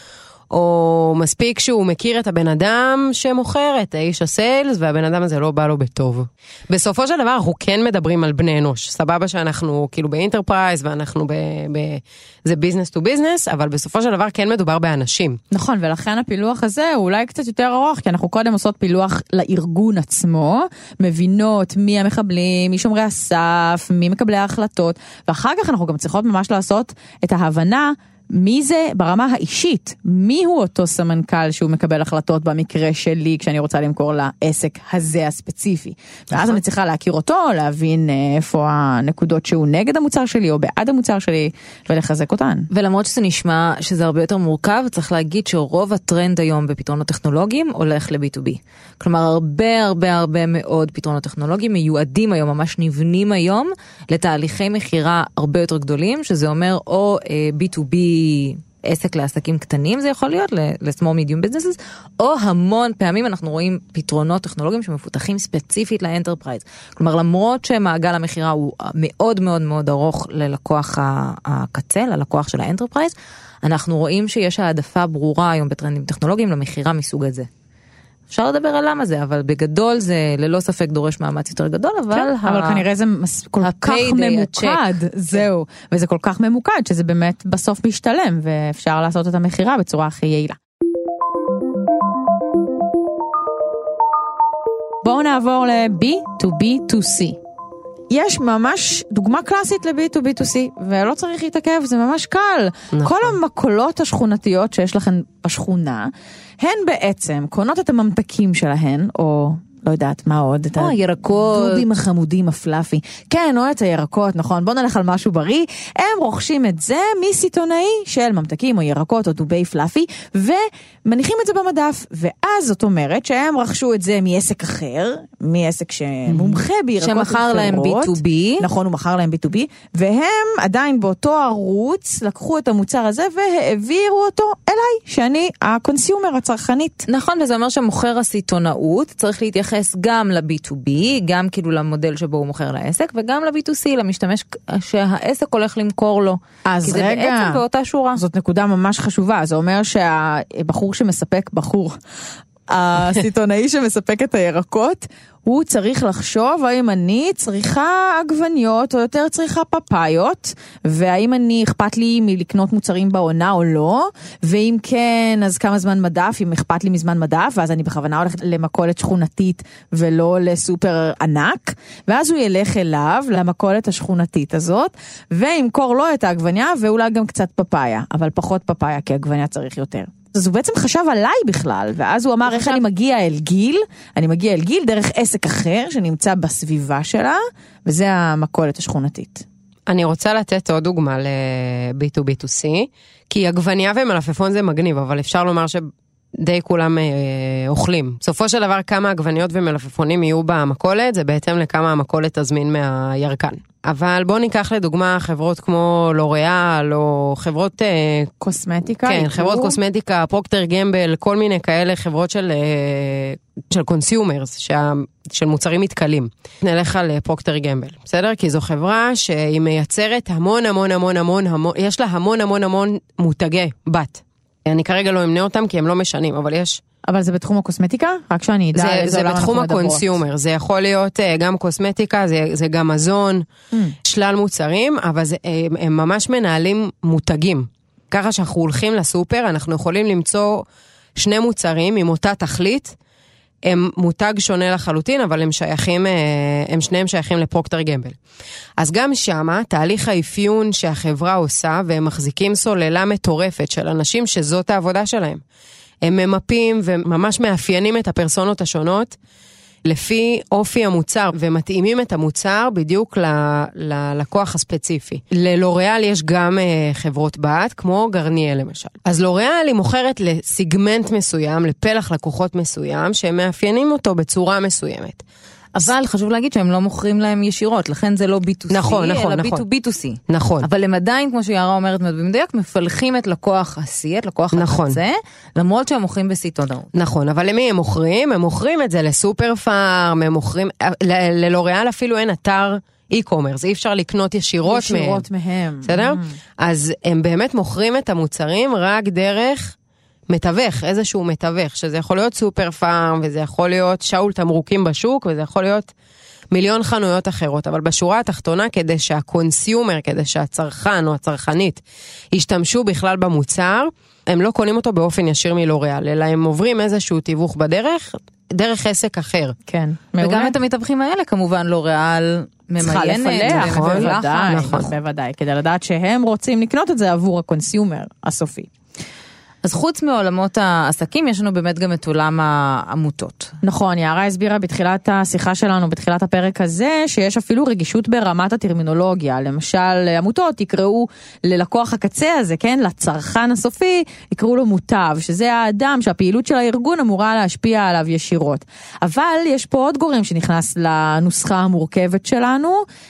או מספיק שהוא מכיר את הבן אדם שמוכר את האיש הסיילס, והבן אדם הזה לא בא לו בטוב. בסופו של דבר אנחנו כן מדברים על בני אנוש. סבבה שאנחנו כאילו באינטרפרייז, ואנחנו ב... ב... זה ביזנס טו ביזנס, אבל בסופו של דבר כן מדובר באנשים. נכון, ולכן הפילוח הזה הוא אולי קצת יותר ארוך, כי אנחנו קודם עושות פילוח לארגון עצמו, מבינות מי המחבלים, מי שומרי הסף, מי מקבלי ההחלטות, ואחר כך אנחנו גם צריכות ממש לעשות את ההבנה מי זה ברמה האישית? מי הוא אותו סמנכ"ל שהוא מקבל החלטות במקרה שלי כשאני רוצה למכור לעסק הזה הספציפי? ואז אני צריכה להכיר אותו, להבין איפה הנקודות שהוא נגד המוצר שלי או בעד המוצר שלי ולחזק אותן. ולמרות שזה נשמע שזה הרבה יותר מורכב, צריך להגיד שרוב הטרנד היום בפתרונות טכנולוגיים הולך ל-בי טו בי. כלומר, הרבה הרבה הרבה מאוד פתרונות טכנולוגיים מיועדים היום, ממש נבנים היום לתהליכי מחירה הרבה יותר גדולים, שזה אומר או בי טו בי עסק לעסקים קטנים, זה יכול להיות ל-small medium businesses, או המון פעמים אנחנו רואים פתרונות טכנולוגיים שמפותחים ספציפית לאנטרפרייז. כלומר, למרות שמעגל המחירה הוא מאוד מאוד מאוד ארוך ללקוח הקצה, ללקוח של האנטרפרייז, אנחנו רואים שיש העדפה ברורה היום בטרנדים טכנולוגיים למחירה מסוג הזה. אפשר לדבר על למה זה, אבל בגדול זה ללא ספק דורש מאמץ יותר גדול, אבל... כן, ה... אבל כנראה זה מס... כל כך ממוקד, זהו, וזה כל כך ממוקד, שזה באמת בסוף משתלם, ואפשר לעשות את המחירה בצורה הכי יעילה. בואו נעבור ל-בי טו בי טו סי. יש ממש דוגמה קלאסית ל-בי טו בי טו סי, ולא צריך להתעכב, זה ממש קל. נכון. כל המקולות השכונתיות שיש לכם בשכונה, הן בעצם קונות את הממתקים שלהן, או לא יודעת מה עוד, את הירקות, הדובים החמודים הפלאפי. כן, או את הירקות, נכון, בוא נלך על משהו בריא. הם רוכשים את זה מסיטונאי של ממתקים או ירקות או דובי פלאפי, ומניחים את זה במדף. ואז זאת אומרת שהם רכשו את זה מעסק אחר, מעסק שמומחה בירקות שמחר להם בי טו בי. נכון, הוא מחר להם בי טו בי, והם עדיין באותו ערוץ לקחו את המוצר הזה והעבירו אותו אליי, שאני הקונסיומר, הצרכנית. נכון, וזה אומר שמוכר הסיטונאות צריך להתייחס גם ל-בי טו בי, גם כאילו למודל שבו הוא מוכר לעסק, וגם ל-בי טו סי, למשתמש שהעסק הולך למכור לו. אז כי זה רגע, בעצם באותה שורה. זאת נקודה ממש חשובה. זה אומר שהבחור שמספק, בחור, הסיטונאי שמספק את הירקות, הוא צריך לחשוב האם אני צריכה עגבניות או יותר צריכה פפאיות, והאם אני אכפת לי מלקנות מוצרים בעונה או לא, ואם כן, אז כמה זמן מדף, אם אכפת לי מזמן מדף, ואז אני בכוונה הולכת למכולת שכונתית ולא לסופר ענק, ואז הוא ילך אליו למכולת השכונתית הזאת, וימכור לו את העגבניה ואולי גם קצת פפאיה, אבל פחות פפאיה כי עגבניה צריך יותר. אז הוא בעצם חשב עליי בכלל, ואז הוא אמר איך אני מגיע אל גיל, אני מגיע אל גיל דרך עסק אחר שנמצא בסביבה שלה, וזה המכולת השכונתית. אני רוצה לתת עוד דוגמה ל-בי טו בי טו סי, כי עגבניה ומלפפון זה מגניב, אבל אפשר לומר שדי כולם אה, אוכלים. בסופו של דבר כמה עגבניות ומלפפונים יהיו במכולת, זה בהתאם לכמה המכולת תזמין מהירקן. אבל בוא ניקח לדוגמה חברות כמו לוריאל, או חברות... אה, קוסמטיקה? כן, חברות קוסמטיקה, פרוקטר גמבל, כל מיני כאלה חברות של, אה, של קונסיומרס, שה, של מוצרים מתקלים. נלך על פרוקטר גמבל, בסדר? כי זו חברה שהיא מייצרת המון המון המון המון, המון יש לה המון המון המון מותגי בת. אני כרגע לא אמנה אותם כי הם לא משנים, אבל יש... אבל זה בתחום הקוסמטיקה? רק שאני אדע זה, איזה זה עולם אנחנו בתחום מדברות. הקונסיומר, זה יכול להיות גם קוסמטיקה, זה, זה גם מזון, mm. שלל מוצרים, אבל זה, הם, הם ממש מנהלים מותגים. ככה שאנחנו הולכים לסופר, אנחנו יכולים למצוא שני מוצרים עם אותה תכלית, הם מותג שונה לחלוטין, אבל הם שייכים, הם שניהם שייכים לפרוקטר גמבל. אז גם שמה, תהליך האפיון שהחברה עושה, והם מחזיקים סוללה מטורפת של אנשים שזאת העבודה שלהם. הם ממפים וממש מאפיינים את הפרסונות השונות, לפי אופי המוצר, ומתאימים את המוצר בדיוק ללקוח הספציפי. ללוריאל יש גם חברות בת, כמו גרניאל למשל. אז לוריאל היא מוכרת לסיגמנט מסוים, לפלח לקוחות מסוים, שהם מאפיינים אותו בצורה מסוימת. אבל חשוב להגיד שהם לא מוכרים להם ישירות, לכן זה לא בי טו סי, נכון, נכון, אלא נכון. בי טו בי טו סי. נכון. אבל הם עדיין, כמו שיערה אומרת במדויק, מפלחים את לקוח ה-C, את לקוח נכון. הקצה, למרות שהם מוכרים בסיטונאות. נכון, אבל למי הם מוכרים? הם מוכרים את זה לסופר פארם, הם מוכרים, ללוריאל אפילו אין אתר אי-קומרס, אי אפשר לקנות ישירות, ישירות מהם. מהם. בסדר? Mm. אז הם באמת מוכרים את המוצרים רק דרך... מתווך, איזשהו מתווך, שזה יכול להיות סופר פארם, וזה יכול להיות שאול תמרוקים בשוק, וזה יכול להיות מיליון חנויות אחרות, אבל בשורה התחתונה, כדי שהקונסיומר, כדי שהצרכן או הצרכנית, ישתמשו בכלל במוצר, הם לא קונים אותו באופן ישיר מלוריאל, אלא הם עוברים איזשהו תיווך בדרך, דרך עסק אחר. כן. וגם מעולה. את המתווכים האלה, כמובן, לוריאל צריכה ממיינת. לפלח, ומפלחת. בוודאי, נכון. בוודאי, כדי לדעת שהם רוצים לקנות את זה עבור הקונסיומר הסופי. אז חוץ מעולמות העסקים, יש לנו באמת גם את עולם העמותות. נכון, יערה הסבירה בתחילת השיחה שלנו, בתחילת הפרק הזה, שיש אפילו רגישות ברמת הטרמינולוגיה. למשל, עמותות יקראו ללקוח הקצה הזה, כן? לצרכן הסופי, יקראו לו מוטב, שזה האדם שהפעילות של הארגון אמורה להשפיע עליו ישירות. אבל יש פה עוד גורם שנכנס לנוסחה המורכבת שלנו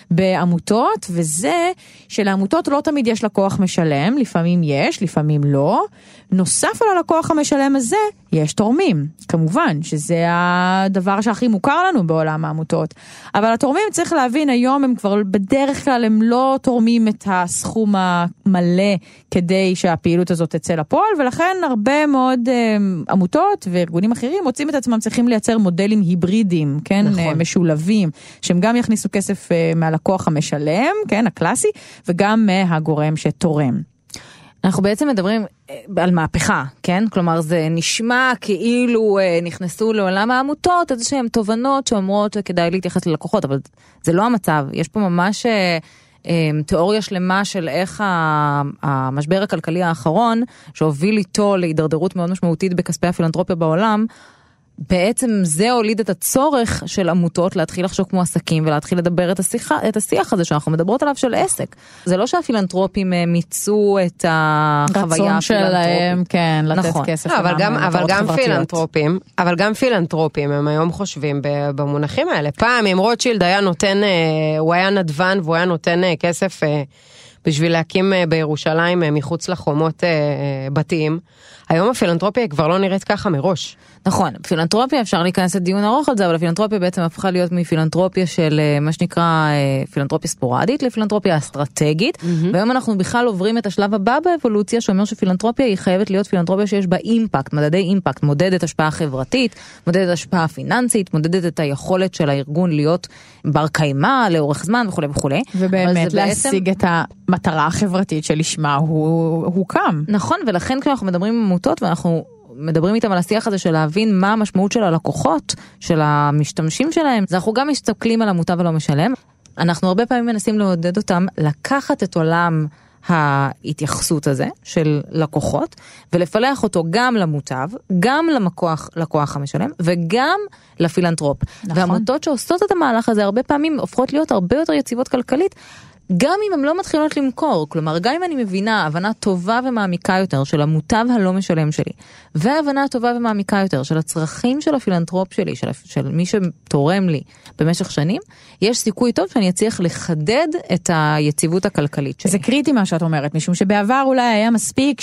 בעמותות, וזה שלעמותות לא תמיד יש לקוח משלם, לפעמים יש, לפעמים לא. נוסף על הלקוח המשלם הזה, יש תורמים. כמובן, שזה הדבר שהכי מוכר לנו בעולם העמותות. אבל התורמים, צריך להבין, היום הם כבר בדרך כלל, הם לא תורמים את הסכום המלא כדי שהפעילות הזאת תצא לפועל, ולכן הרבה מאוד אה, עמותות וארגונים אחרים מוצאים את עצמם צריכים לייצר מודלים היברידיים, כן, נכון. משולבים, שהם גם יכניסו כסף אה, מהלקוח המשלם, כן, הקלאסי, וגם מהגורם שתורם. אנחנו בעצם מדברים על מהפכה, כן? כלומר, זה נשמע כאילו נכנסו לעולם העמותות, איזה שהן תובנות שאומרות שכדאי להתייחס ללקוחות, אבל זה לא המצב. יש פה ממש תיאוריה שלמה של איך המשבר הכלכלי האחרון, שהוביל איתו להידרדרות מאוד משמעותית בכספי הפילנתרופיה בעולם, בעצם זה הוליד את הצורך של עמותות להתחיל לחשוב כמו עסקים ולהתחיל לדבר את השיח, את השיח הזה שאנחנו מדברות עליו של עסק. זה לא שהפילנטרופים מיצו את החוויה רצון שלהם, כן, לתת נכון. כסף. לא, אבל גם, אבל גם חברתיות. פילנטרופים, אבל גם פילנטרופים, הם היום חושבים במונחים האלה. פעם, אם רוטשילד היה נותן, הוא היה נדבן והוא היה נותן כסף בשביל להקים בירושלים מחוץ לחומות בתים, היום הפילנטרופיה כבר לא נראית ככה מראש. נכון, פילנטרופיה, אפשר להיכנס לדיון ארוך על זה, אבל הפילנטרופיה בעצם הפכה להיות מפילנטרופיה של מה שנקרא פילנטרופיה ספורדית לפילנטרופיה אסטרטגית, mm-hmm. והיום אנחנו בכלל עוברים את השלב הבא באבולוציה, שאומר שפילנטרופיה היא חייבת להיות פילנטרופיה שיש בה אימפקט, מדדי אימפקט, מודדת השפעה חברתית, מודדת השפעה פיננסית, מודדת את היכולת של הארגון להיות בר קיימא, לאורך זמן וכו' וכו'. ובאמת להשיג בעצם... את המטרה החברתית שלשמה הוא, הוא קם. נכון, ולכן כשאנחנו מדברים עם עמותות ואנחנו מדברים איתם על השיח הזה של להבין מה המשמעות של הלקוחות, של המשתמשים שלהם. אז אנחנו גם מסתכלים על עמותה ולא משלם. אנחנו הרבה פעמים מנסים לעודד אותם לקחת את עולם ההתייחסות הזה של לקוחות, ולפלח אותו גם למוטב, גם למקוח, לקוח המשלם, וגם לפילנטרופ. נכון. והעמותות שעושות את המהלך הזה הרבה פעמים הופכות להיות הרבה יותר יציבות כלכלית, גם אם הן לא מתחילות למכור, כלומר, גם אם אני מבינה הבנה טובה ומעמיקה יותר של המוטב הלא משלם שלי, והבנה טובה ומעמיקה יותר של הצרכים של הפילנטרופ שלי, של, של מי שתורם לי במשך שנים, יש סיכוי טוב שאני אצליח לחדד את היציבות הכלכלית שלי. זה קריטי מה שאת אומרת, משום שבעבר אולי היה מספיק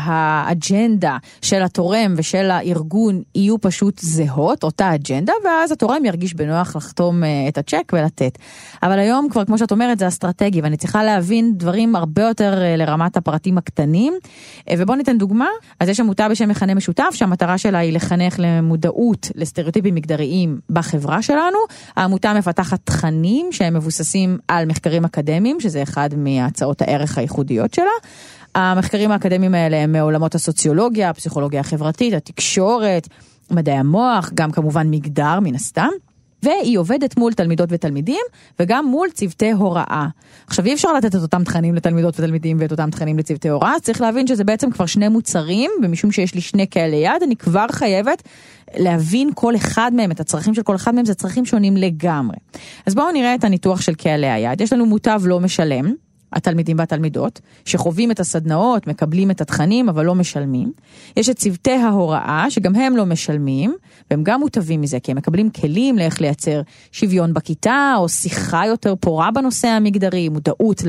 שהאג'נדה של התורם ושל הארגון יהיו פשוט זהות, אותה אג'נדה, ואז התורם ירגיש בנוח לחתום את הצ'ק ולתת. אבל היום כבר, כמו שאת אומרת, זה אסטרטגיה. ואני צריכה להבין דברים הרבה יותר לרמת הפרטים הקטנים. ובואו ניתן דוגמה. אז יש עמותה בשם מכנה משותף, שהמטרה שלה היא לחנך למודעות לסטריאוטיפים מגדריים בחברה שלנו. העמותה מפתחת תכנים שהם מבוססים על מחקרים אקדמיים, שזה אחד מהצעות הערך הייחודיות שלה. המחקרים האקדמיים האלה הם מעולמות הסוציולוגיה, הפסיכולוגיה החברתית, התקשורת, מדעי המוח, גם כמובן מגדר מן הסתם. והיא עובדת מול תלמידות ותלמידים, וגם מול צוותי הוראה. עכשיו, אי אפשר לתת את אותם תכנים לתלמידות ותלמידים, ואת אותם תכנים לצוותי הוראה, אז צריך להבין שזה בעצם כבר שני מוצרים, ומשום שיש לי שני כאלה יד, אני כבר חייבת להבין כל אחד מהם, את הצרכים של כל אחד מהם, זה צרכים שונים לגמרי. אז בואו נראה את הניתוח של כאלה היד. יש לנו מוטב לא משלם, התלמידים והתלמידות, שחווים את הסדנאות, מקבלים את התכנים, אבל לא משלמים. יש את צוותי ההוראה, שגם הם לא משלמים, והם גם מוטבים מזה, כי הם מקבלים כלים לאיך לייצר שוויון בכיתה, או שיחה יותר פורה בנושא המגדרי, מודעות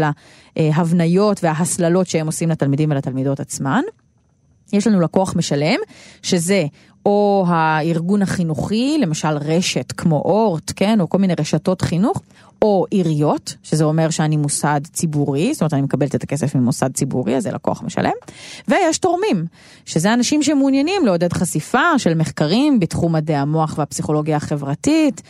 להבניות וההסללות שהם עושים לתלמידים ולתלמידות עצמן. יש לנו לקוח משלם, שזה או הארגון החינוכי, למשל רשת כמו אורט, כן, או כל מיני רשתות חינוך, או עיריות, שזה אומר שאני מוסד ציבורי, זאת אומרת אני מקבלת את הכסף ממוסד ציבורי, אז זה לקוח משלם, ויש תורמים, שזה אנשים שמעוניינים לעודד חשיפה של מחקרים בתחום מדעי המוח והפסיכולוגיה החברתית,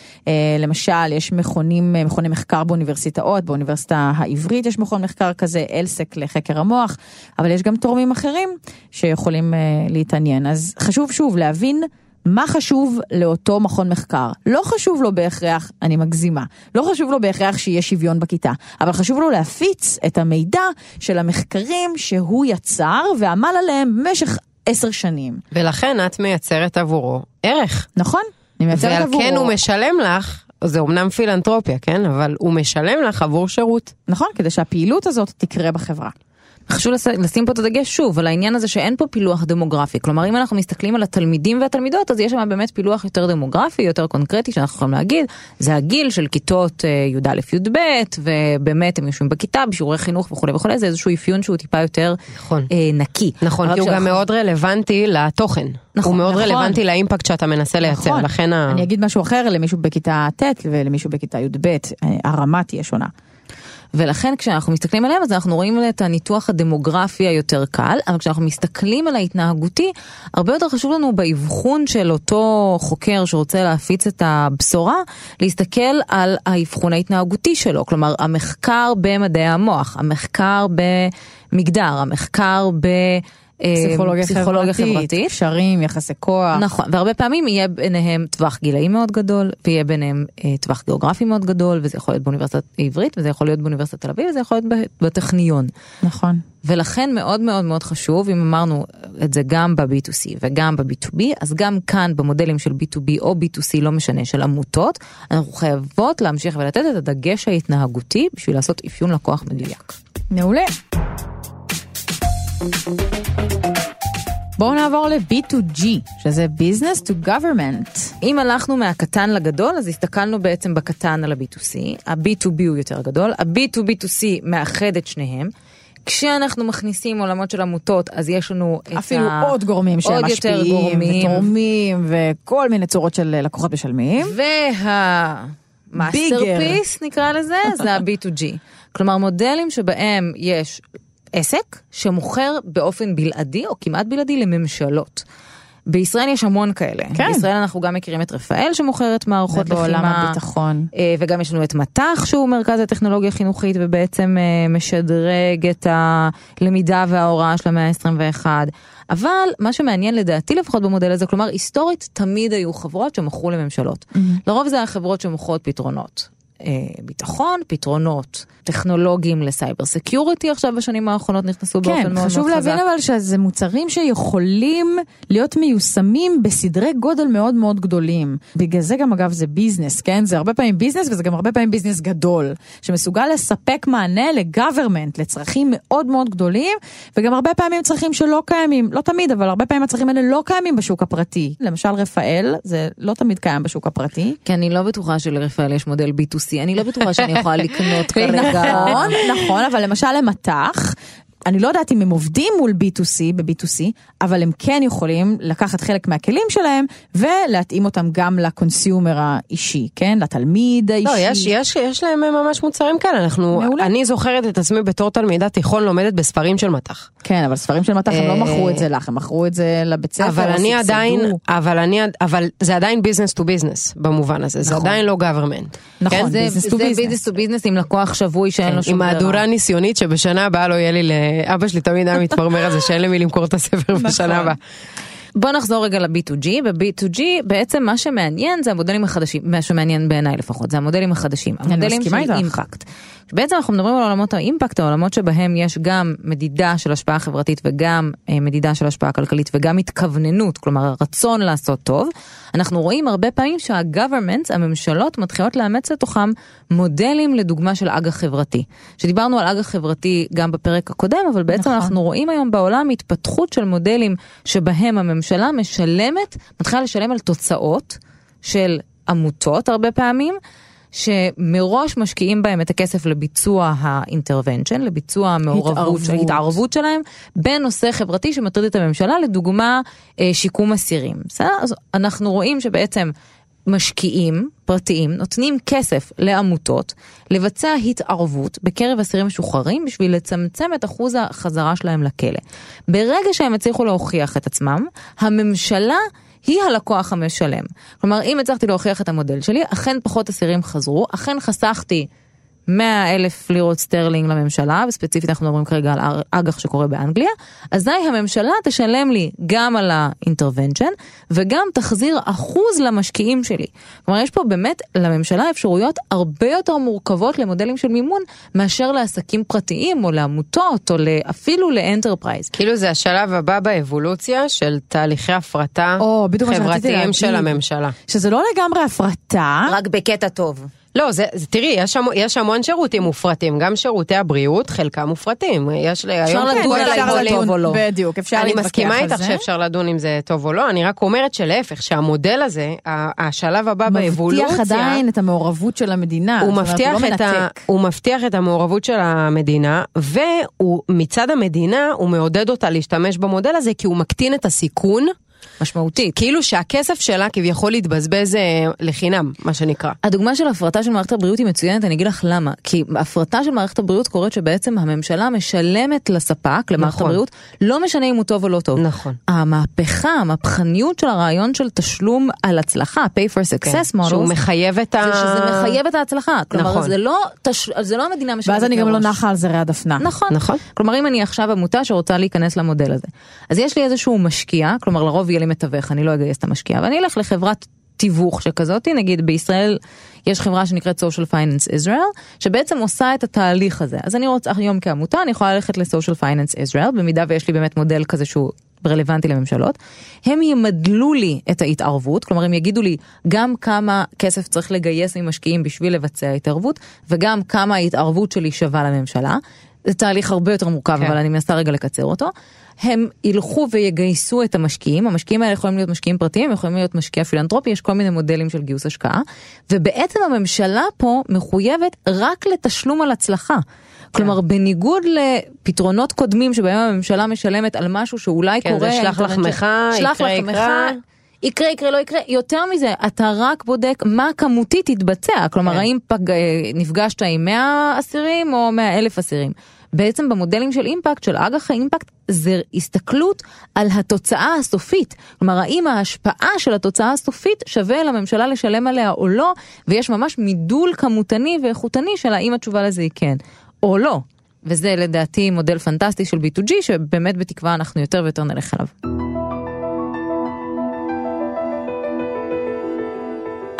למשל יש מכונים, מכוני מחקר באוניברסיטאות, באוניברסיטה העברית יש מכון מחקר כזה, אלסק לחקר המוח, אבל יש גם תורמים אחרים שיכולים להתעניין, אז חשוב שוב להבין, מה חשוב לאותו מכון מחקר? לא חשוב לו בהכרח, אני מגזימה, לא חשוב לו בהכרח שיהיה שוויון בכיתה, אבל חשוב לו להפיץ את המידע של המחקרים שהוא יצר ועמל עליהם במשך עשר שנים. ולכן את מייצרת עבורו ערך. נכון, אני מייצרת ועל עבורו. ועל כן הוא משלם לך, זה אומנם פילנטרופיה, כן? אבל הוא משלם לך עבור שירות. נכון, כדי שהפעילות הזאת תקרה בחברה. חשוב לשים פה את הדגש שוב, על העניין הזה שאין פה פילוח דמוגרפי. כלומר, אם אנחנו מסתכלים על התלמידים והתלמידות, אז יש שם באמת פילוח יותר דמוגרפי, יותר קונקרטי, שאנחנו יכולים להגיד, זה הגיל של כיתות י' א' י' ב', ובאמת הם יושבים בכיתה, בשיעורי חינוך וכו' וכו', זה איזשהו אפיון שהוא טיפה יותר נכון. אה, נקי. נכון, כי הוא גם מאוד רלוונטי לתוכן. נכון, הוא מאוד נכון. רלוונטי לאימפקט שאתה מנסה לייצר, נכון. לכן ה... אני אגיד משהו אחר למישהו בכיתה ט' ולמישהו בכיתה י' ב', הרמה תהיה שונה. ולכן כשאנחנו מסתכלים עליהם, אז אנחנו רואים את הניתוח הדמוגרפי היותר קל, אבל כשאנחנו מסתכלים על ההתנהגותי, הרבה יותר חשוב לנו באבחון של אותו חוקר שרוצה להפיץ את הבשורה, להסתכל על האבחון ההתנהגותי שלו, כלומר המחקר במדעי המוח, המחקר במגדר, המחקר ב... פסיכולוגיה, פסיכולוגיה חברתית, חברתית, קשרים, יחסי כוח. נכון, והרבה פעמים יהיה ביניהם טווח גילאי מאוד גדול, ויהיה ביניהם אה, טווח גיאוגרפי מאוד גדול, וזה יכול להיות באוניברסיטת העברית, וזה יכול להיות באוניברסיטת תל אביב, וזה יכול להיות בטכניון. נכון. ולכן מאוד מאוד מאוד חשוב, אם אמרנו את זה גם ב-בי טו סי וגם ב-בי טו בי, אז גם כאן במודלים של בי טו בי או בי טו סי לא משנה, של עמותות, אנחנו חייבות להמשיך ולתת את הדגש ההתנהגותי, בשביל לעשות אפיון לקוח מדויק. מעולה. בואו נעבור ל-בי טו ג'י, שזה Business to Government. אם הלכנו מהקטן לגדול, אז הסתכלנו בעצם בקטן על ה-בי טו סי. ה-בי טו בי הוא יותר גדול, ה-בי טו בי טו סי מאחד את שניהם. כשאנחנו מכניסים עולמות של עמותות, אז יש לנו את אפילו ה... עוד גורמים שהם משפיעים, ותורמים, וכל מיני צורות של לקוחות משלמים. והמאסטרפיס, נקרא לזה, זה ה-בי טו ג'י. כלומר, מודלים שבהם יש... עסק שמוכר באופן בלעדי או כמעט בלעדי לממשלות. בישראל יש המון כאלה. כן. בישראל אנחנו גם מכירים את רפאל שמוכרת מערכות לחימה. ובעולם הביטחון. וגם יש לנו את מתח שהוא מרכז הטכנולוגיה חינוכית ובעצם משדרג את הלמידה וההוראה של המאה ה-עשרים ואחת. אבל מה שמעניין לדעתי לפחות במודל הזה, כלומר היסטורית תמיד היו חברות שמוכרו לממשלות. Mm-hmm. לרוב זה החברות שמוכרות פתרונות. ביטחון, פתרונות טכנולוגיים לסייבר סקיוריטי, עכשיו בשנים האחרונות נכנסו באופן מאוד מאוד חזק. כן, חשוב להבין אבל שזה מוצרים שיכולים להיות מיושמים בסדרי גודל מאוד מאוד גדולים. בגלל זה גם אגב זה ביזנס, כן? זה הרבה פעמים ביזנס וזה גם הרבה פעמים ביזנס גדול, שמסוגל לספק מענה לגוברמנט, לצרכים מאוד מאוד גדולים, וגם הרבה פעמים צרכים שלא קיימים, לא תמיד, אבל הרבה פעמים הצרכים האלה לא קיימים בשוק הפרטי. למשל רפאל, זה לא תמיד קיים בשוק הפרטי. כי אני לא בטוחה שלרפאל יש מודל בי טו סי, אני לא בטוחה שאני יכולה לקנות כרגע. נכון, נכון, אבל למשל למתח, אני לא יודעת אם הם עובדים מול בי טו סי, ב-בי טו סי, אבל הם כן יכולים לקחת חלק מהכלים שלהם, ולהתאים אותם גם לקונסיומר האישי, כן? לתלמיד האישי. לא, יש, יש, יש להם ממש מוצרים כאלה. אנחנו, אני זוכרת את עצמי בתור תלמידה תיכון לומדת בספרים של מתח. כן, אבל ספרים של מתח הם לא מכרו את זה לך, הם מכרו את זה לבית ספר. אבל אני עדיין, אבל אני, אבל זה עדיין ביזנס טו ביזנס, במובן הזה. זה עדיין לא גוברמנט. נכון, זה ביזנס טו ביזנס עם לקוח שבוי שאין לו שום דבר. עם מהדורה ניסיונית שבשנה הבאה לא יהיה לי אבא שלי תמיד היה מתפרמר על זה שאין למי למכור את הספר בשנה הבאה. בוא נחזור רגע ל-בי טו ג'י. ב-בי טו ג'י בעצם מה שמעניין זה המודלים החדשים, מה שמעניין בעיניי לפחות, זה המודלים החדשים, המודלים של אימפקט. בעצם אנחנו מדברים על עולמות האימפקט, העולמות שבהם יש גם מדידה של השפעה חברתית וגם מדידה של השפעה כלכלית וגם התכווננות, כלומר הרצון לעשות טוב. אנחנו רואים הרבה פעמים שה-governments, הממשלות, מתחילות לאמץ לתוכם מודלים לדוגמה של אג"ח חברתי. שדיברנו על אג"ח חברתי גם בפרק הקודם, אבל בעצם נכון. אנחנו רואים היום בעולם התפתחות של מודלים שבהם הממשלה משלמת, מתחילה לשלם על תוצאות של עמותות הרבה פעמים, שמראש משקיעים בהם את הכסף לביצוע האינטרוונשן, לביצוע המעורבות, ההתערבות שלהם, בנושא חברתי שמטריד את הממשלה, לדוגמה שיקום אסירים. בסדר? אז אנחנו רואים שבעצם משקיעים פרטיים נותנים כסף לעמותות לבצע התערבות בקרב אסירים משוחררים בשביל לצמצם את אחוז החזרה שלהם לכלא. ברגע שהם הצליחו להוכיח את עצמם, הממשלה היא הלקוח המשלם. כלומר, אם הצלחתי להוכיח את המודל שלי, אכן פחות אסירים חזרו, אכן חסכתי מאה אלף לירות סטרלינג לממשלה, וספציפית אנחנו מדברים כרגע על אג"ח שקורה באנגליה, אזי הממשלה תשלם לי גם על האינטרוונשן, וגם תחזיר אחוז למשקיעים שלי. כלומר, יש פה באמת לממשלה אפשרויות הרבה יותר מורכבות למודלים של מימון, מאשר לעסקים פרטיים, או לעמותות, או אפילו לאנטרפרייז. כאילו זה השלב הבא באבולוציה של תהליכי הפרטה חברתיים של הממשלה. שזה לא לגמרי הפרטה. רק בקטע טוב. לא, זה, זה, תראי, יש, המ, יש המון שירותים מופרטים, גם שירותי הבריאות, חלקם מופרטים. יש לי, אפשר לדון על זה טוב או לא. בדיוק, אפשר להתווכח על זה. אני מסכימה איתך שאפשר לדון אם זה טוב או לא, אני רק אומרת שלהפך, שהמודל הזה, השלב הבא באבולוציה, מבטיח עדיין את המעורבות של המדינה. הוא מבטיח, את ה, הוא מבטיח את המעורבות של המדינה, ומצד המדינה הוא מעודד אותה להשתמש במודל הזה, כי הוא מקטין את הסיכון, משמעותית. כאילו שהכסף שלה כביכול להתבזבז לחינם, מה שנקרא. הדוגמה של הפרטה של מערכת הבריאות היא מצוינת, אני אגיד לך למה. כי הפרטה של מערכת הבריאות קוראת שבעצם הממשלה משלמת לספק, למערכת נכון. הבריאות, לא משנה אם הוא טוב או לא טוב. נכון. המהפכה, המהפכניות של הרעיון של תשלום על הצלחה, pay for success כן. models, שהוא מחייב את ה... זה שזה מחייב את ההצלחה. כלומר, נכון. זה לא, תש... זה לא המדינה משלמת. ואז אני גם לא נחה על זרי הדפנה. נכון. נכון. כלומר, אם אני עכשיו עמותה שרוצה להיכנס למודל הזה, אז יש לי איזשהו משקיע, כלומר, לרוב יהיה לי מתווך, אני לא אגייס את המשקיע, ואני אלך לחברת תיווך שכזאת, נגיד בישראל יש חברה שנקראת Social Finance Israel, שבעצם עושה את התהליך הזה. אז אני רוצה, היום כעמותה, אני יכולה ללכת ל-Social Finance Israel, במידה ויש לי באמת מודל כזה שהוא רלוונטי לממשלות, הם ימדלו לי את ההתערבות, כלומר הם יגידו לי גם כמה כסף צריך לגייס ממשקיעים בשביל לבצע התערבות, וגם כמה ההתערבות שלי שווה לממשלה. זה תהליך הרבה יותר מורכב, כן. אבל אני מנסה רגע לקצר אותו. הם ילכו ויגייסו את המשקיעים, המשקיעים האלה יכולים להיות משקיעים פרטיים, הם יכולים להיות משקיעי פילנטרופי, יש כל מיני מודלים של גיוס השקעה, ובעצם הממשלה פה מחויבת רק לתשלום על הצלחה. כלומר, בניגוד לפתרונות קודמים שבהם הממשלה משלמת על משהו שאולי כן, קורה... כן, זה שלח לחמך, יקרה, יקרה. יקרה, יקרה, לא יקרה. יותר מזה, אתה רק בודק מה כמותית תתבצע. כלומר, כן. האם פג... נפגשת עם מאה אסירים או מאה אלף אסירים. בעצם במודלים של אימפקט, של אג"ח האימפקט, זה הסתכלות על התוצאה הסופית. כלומר, האם ההשפעה של התוצאה הסופית שווה לממשלה לשלם עליה או לא, ויש ממש מידול כמותני ואיכותני של האם התשובה לזה היא כן או לא. וזה לדעתי מודל פנטסטי של בי טו ג'י, שבאמת בתקווה אנחנו יותר ויותר נלך עליו.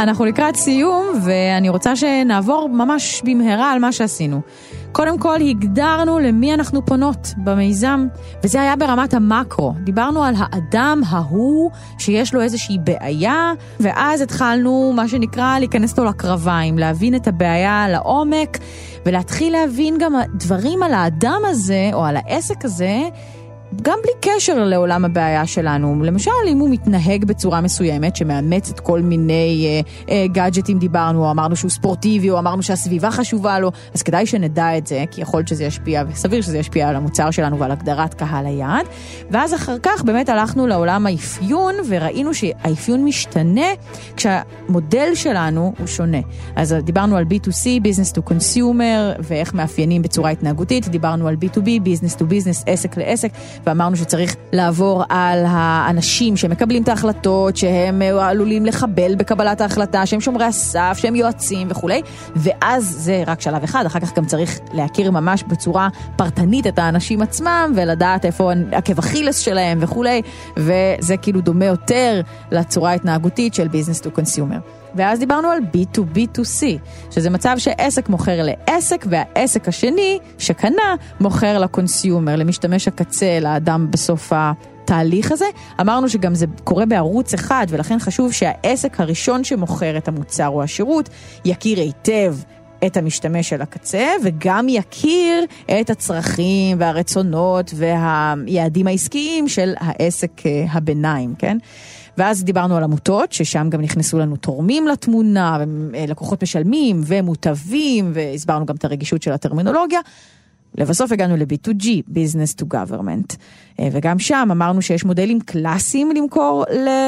אנחנו לקראת סיום, ואני רוצה שנעבור ממש במהרה על מה שעשינו. קודם כל, הגדרנו למי אנחנו פונות במיזם, וזה היה ברמת המקרו. דיברנו על האדם ההוא שיש לו איזושהי בעיה, ואז התחלנו, מה שנקרא, להיכנס לו לקרביים, להבין את הבעיה לעומק, ולהתחיל להבין גם דברים על האדם הזה, או על העסק הזה, גם בלי קשר לעולם הבעיה שלנו. למשל, אם הוא מתנהג בצורה מסוימת, שמאמצת כל מיני אה, אה, גאדג'טים דיברנו, או אמרנו שהוא ספורטיבי, או אמרנו שהסביבה חשובה לו, אז כדאי שנדע את זה, כי יכול להיות שזה ישפיע, וסביר שזה ישפיע על המוצר שלנו ועל הגדרת קהל היעד. ואז אחר כך באמת הלכנו לעולם האפיון, וראינו שהאפיון משתנה כשהמודל שלנו הוא שונה. אז דיברנו על בי טו סי, Business to Consumer, ואיך מאפיינים בצורה התנהגותית. דיברנו על בי טו בי, Business to Business, עסק לעסק, ואמרנו שצריך לעבור על האנשים שמקבלים את ההחלטות, שהם עלולים לחבל בקבלת ההחלטה, שהם שומרי הסף, שהם יועצים וכו'. ואז זה רק שלב אחד, אחר כך גם צריך להכיר ממש בצורה פרטנית את האנשים עצמם, ולדעת איפה עקב אכילס שלהם וכו'. וזה כאילו דומה יותר לצורה ההתנהגותית של Business to Consumer. ואז דיברנו על בי טו בי טו סי, שזה מצב שעסק מוכר לעסק, והעסק השני שקנה מוכר לקונסיומר, למשתמש הקצה, לאדם בסוף התהליך הזה. אמרנו שגם זה קורה בערוץ אחד, ולכן חשוב שהעסק הראשון שמוכר את המוצר או השירות יכיר היטב את המשתמש של הקצה, וגם יכיר את הצרכים והרצונות והיעדים העסקיים של העסק הביניים, כן? ואז דיברנו על עמותות, ששם גם נכנסו לנו תורמים לתמונה, לקוחות משלמים ומוטבים, והסברנו גם את הרגישות של הטרמינולוגיה. לבסוף הגענו ל-בי טו ג'י, Business to Government. וגם שם אמרנו שיש מודלים קלאסיים למכור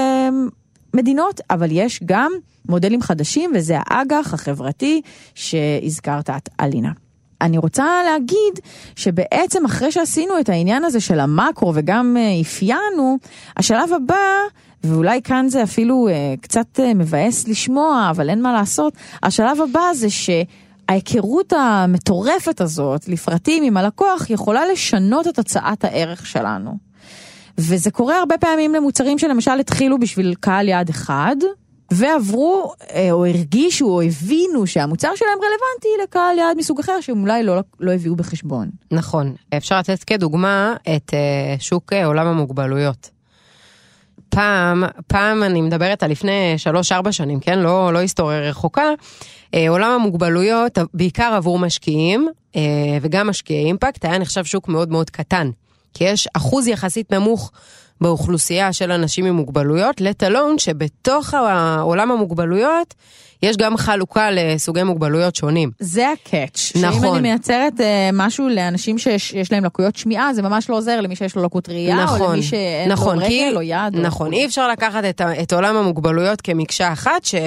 למדינות, אבל יש גם מודלים חדשים, וזה האג"ח החברתי שהזכרת את אלינה. אני רוצה להגיד שבעצם אחרי שעשינו את העניין הזה של המקרו וגם אפיינו, השלב הבא, ואולי כאן זה אפילו אה, קצת אה, מבאס לשמוע, אבל אין מה לעשות, השלב הבא זה שההיכרות המטורפת הזאת לפרטים עם הלקוח יכולה לשנות את הצעת הערך שלנו. וזה קורה הרבה פעמים למוצרים שלמשל התחילו בשביל קהל יעד אחד, ועברו אה, או הרגישו או הבינו שהמוצר שלהם רלוונטי לקהל יעד מסוג אחר, שהם אולי לא, לא הביאו בחשבון. נכון. אפשר לתת כדוגמה את אה, שוק אה, עולם המוגבלויות. פעם, פעם אני מדברת על לפני שלוש ארבע שנים, כן? לא, לא היסטוריה רחוקה. אה, עולם המוגבלויות, בעיקר עבור משקיעים, אה, וגם משקיעי אימפקט, היה נחשב שוק מאוד מאוד קטן. כי יש אחוז יחסית נמוך באוכלוסייה של אנשים עם מוגבלויות, לטלון שבתוך העולם המוגבלויות, יש גם חלוקה לסוגי מוגבלויות שונים. זה הקאץ'. נכון. שאם אני מייצרת אה, משהו לאנשים שיש להם לקויות שמיעה, זה ממש לא עוזר למי שיש לו לקות ראייה, נכון, או למי שאין נכון, לו רגל או יד. נכון, או... אי אפשר לקחת את, את עולם המוגבלויות כמקשה אחת, ש...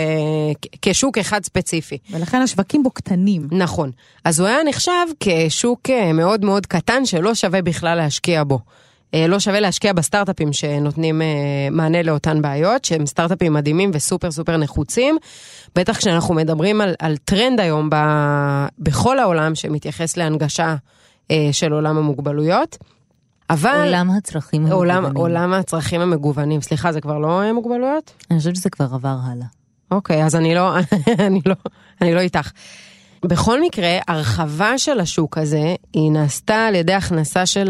כשוק אחד ספציפי. ולכן השווקים בו קטנים. נכון. אז הוא היה נחשב כשוק מאוד מאוד קטן, שלא שווה בכלל להשקיע בו. לא שווה להשקיע בסטארט-אפים שנותנים מענה לאותן בעיות, שהם סטארט-אפים מדהימים וסופר סופר נחוצים, בטח כשאנחנו מדברים על, על טרנד היום ב, בכל העולם שמתייחס להנגשה של עולם המוגבלויות. אבל... עולם הצרכים המגוונים. עולם, עולם הצרכים המגוונים. סליחה, זה כבר לא מוגבלויות? אני חושבת שזה כבר עבר הלאה. אוקיי, אז אני לא, אני לא, אני לא איתך. בכל מקרה, הרחבה של השוק הזה, היא נעשתה על ידי הכנסה של...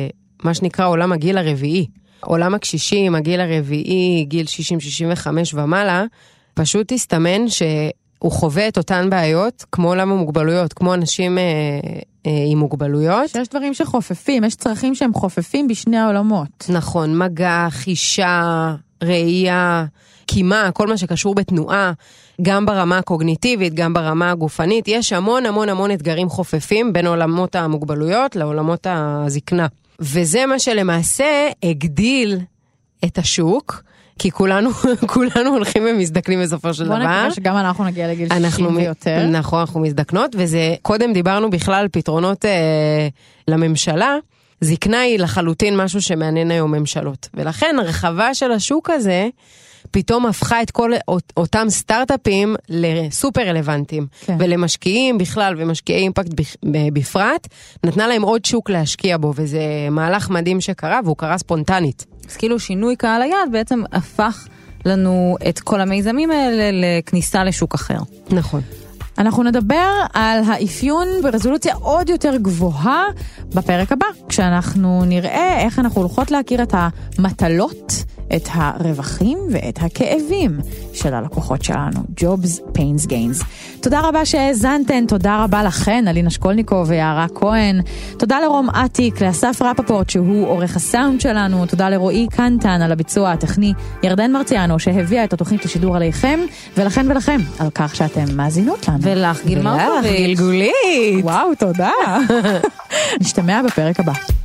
מה שנקרא עולם הגיל הרביעי. עולם הקשישים, הגיל הרביעי, גיל שישים שישים וחמש ומעלה, פשוט הסתמן שהוא חווה את אותן בעיות, כמו עולם המוגבלויות, כמו אנשים אה, אה, עם מוגבלויות. יש דברים שחופפים, יש צרכים שהם חופפים בשני העולמות. נכון, מגע, חישה, ראייה, קימה, כל מה שקשור בתנועה, גם ברמה הקוגניטיבית, גם ברמה הגופנית, יש המון המון המון אתגרים חופפים בין עולמות המוגבלויות לעולמות הזקנה. וזה מה שלמעשה הגדיל את השוק, כי כולנו, כולנו הולכים ומזדקנים בסופו של דבר. בוא נקווה שגם אנחנו נגיע לגיל שישים ויותר. נכון, אנחנו מזדקנות, וזה, קודם דיברנו בכלל על פתרונות אה, לממשלה, זקנה היא לחלוטין משהו שמעניין היום ממשלות. ולכן הרחבה של השוק הזה, פתאום הפכה את כל אותם סטארט-אפים לסופר רלוונטיים, כן. ולמשקיעים בכלל ומשקיעי אימפקט בפרט, נתנה להם עוד שוק להשקיע בו, וזה מהלך מדהים שקרה, והוא קרה ספונטנית. אז כאילו שינוי קהל היעד בעצם הפך לנו את כל המיזמים האלה לכניסה לשוק אחר. נכון. אנחנו נדבר על האפיון ברזולוציה עוד יותר גבוהה בפרק הבא, כשאנחנו נראה איך אנחנו הולכות להכיר את המטלות, את הרווחים ואת הכאבים של הלקוחות שלנו. Jobs, Pains, Gains. תודה רבה שהאזנתן, תודה רבה לכן, אלינה שקולניקוב ויערה כהן. תודה לרום עתיק, לאסף רפפורט שהוא עורך הסאונד שלנו, תודה לרועי קנטן על הביצוע הטכני, ירדן מרציאנו שהביאה את התוכנית לשידור עליכם, ולכן ולכם על כך שאתם מאזינות לנו. ולך גיל מרקוביץ'. גלגולית. וואו, תודה. נשתמע בפרק הבא.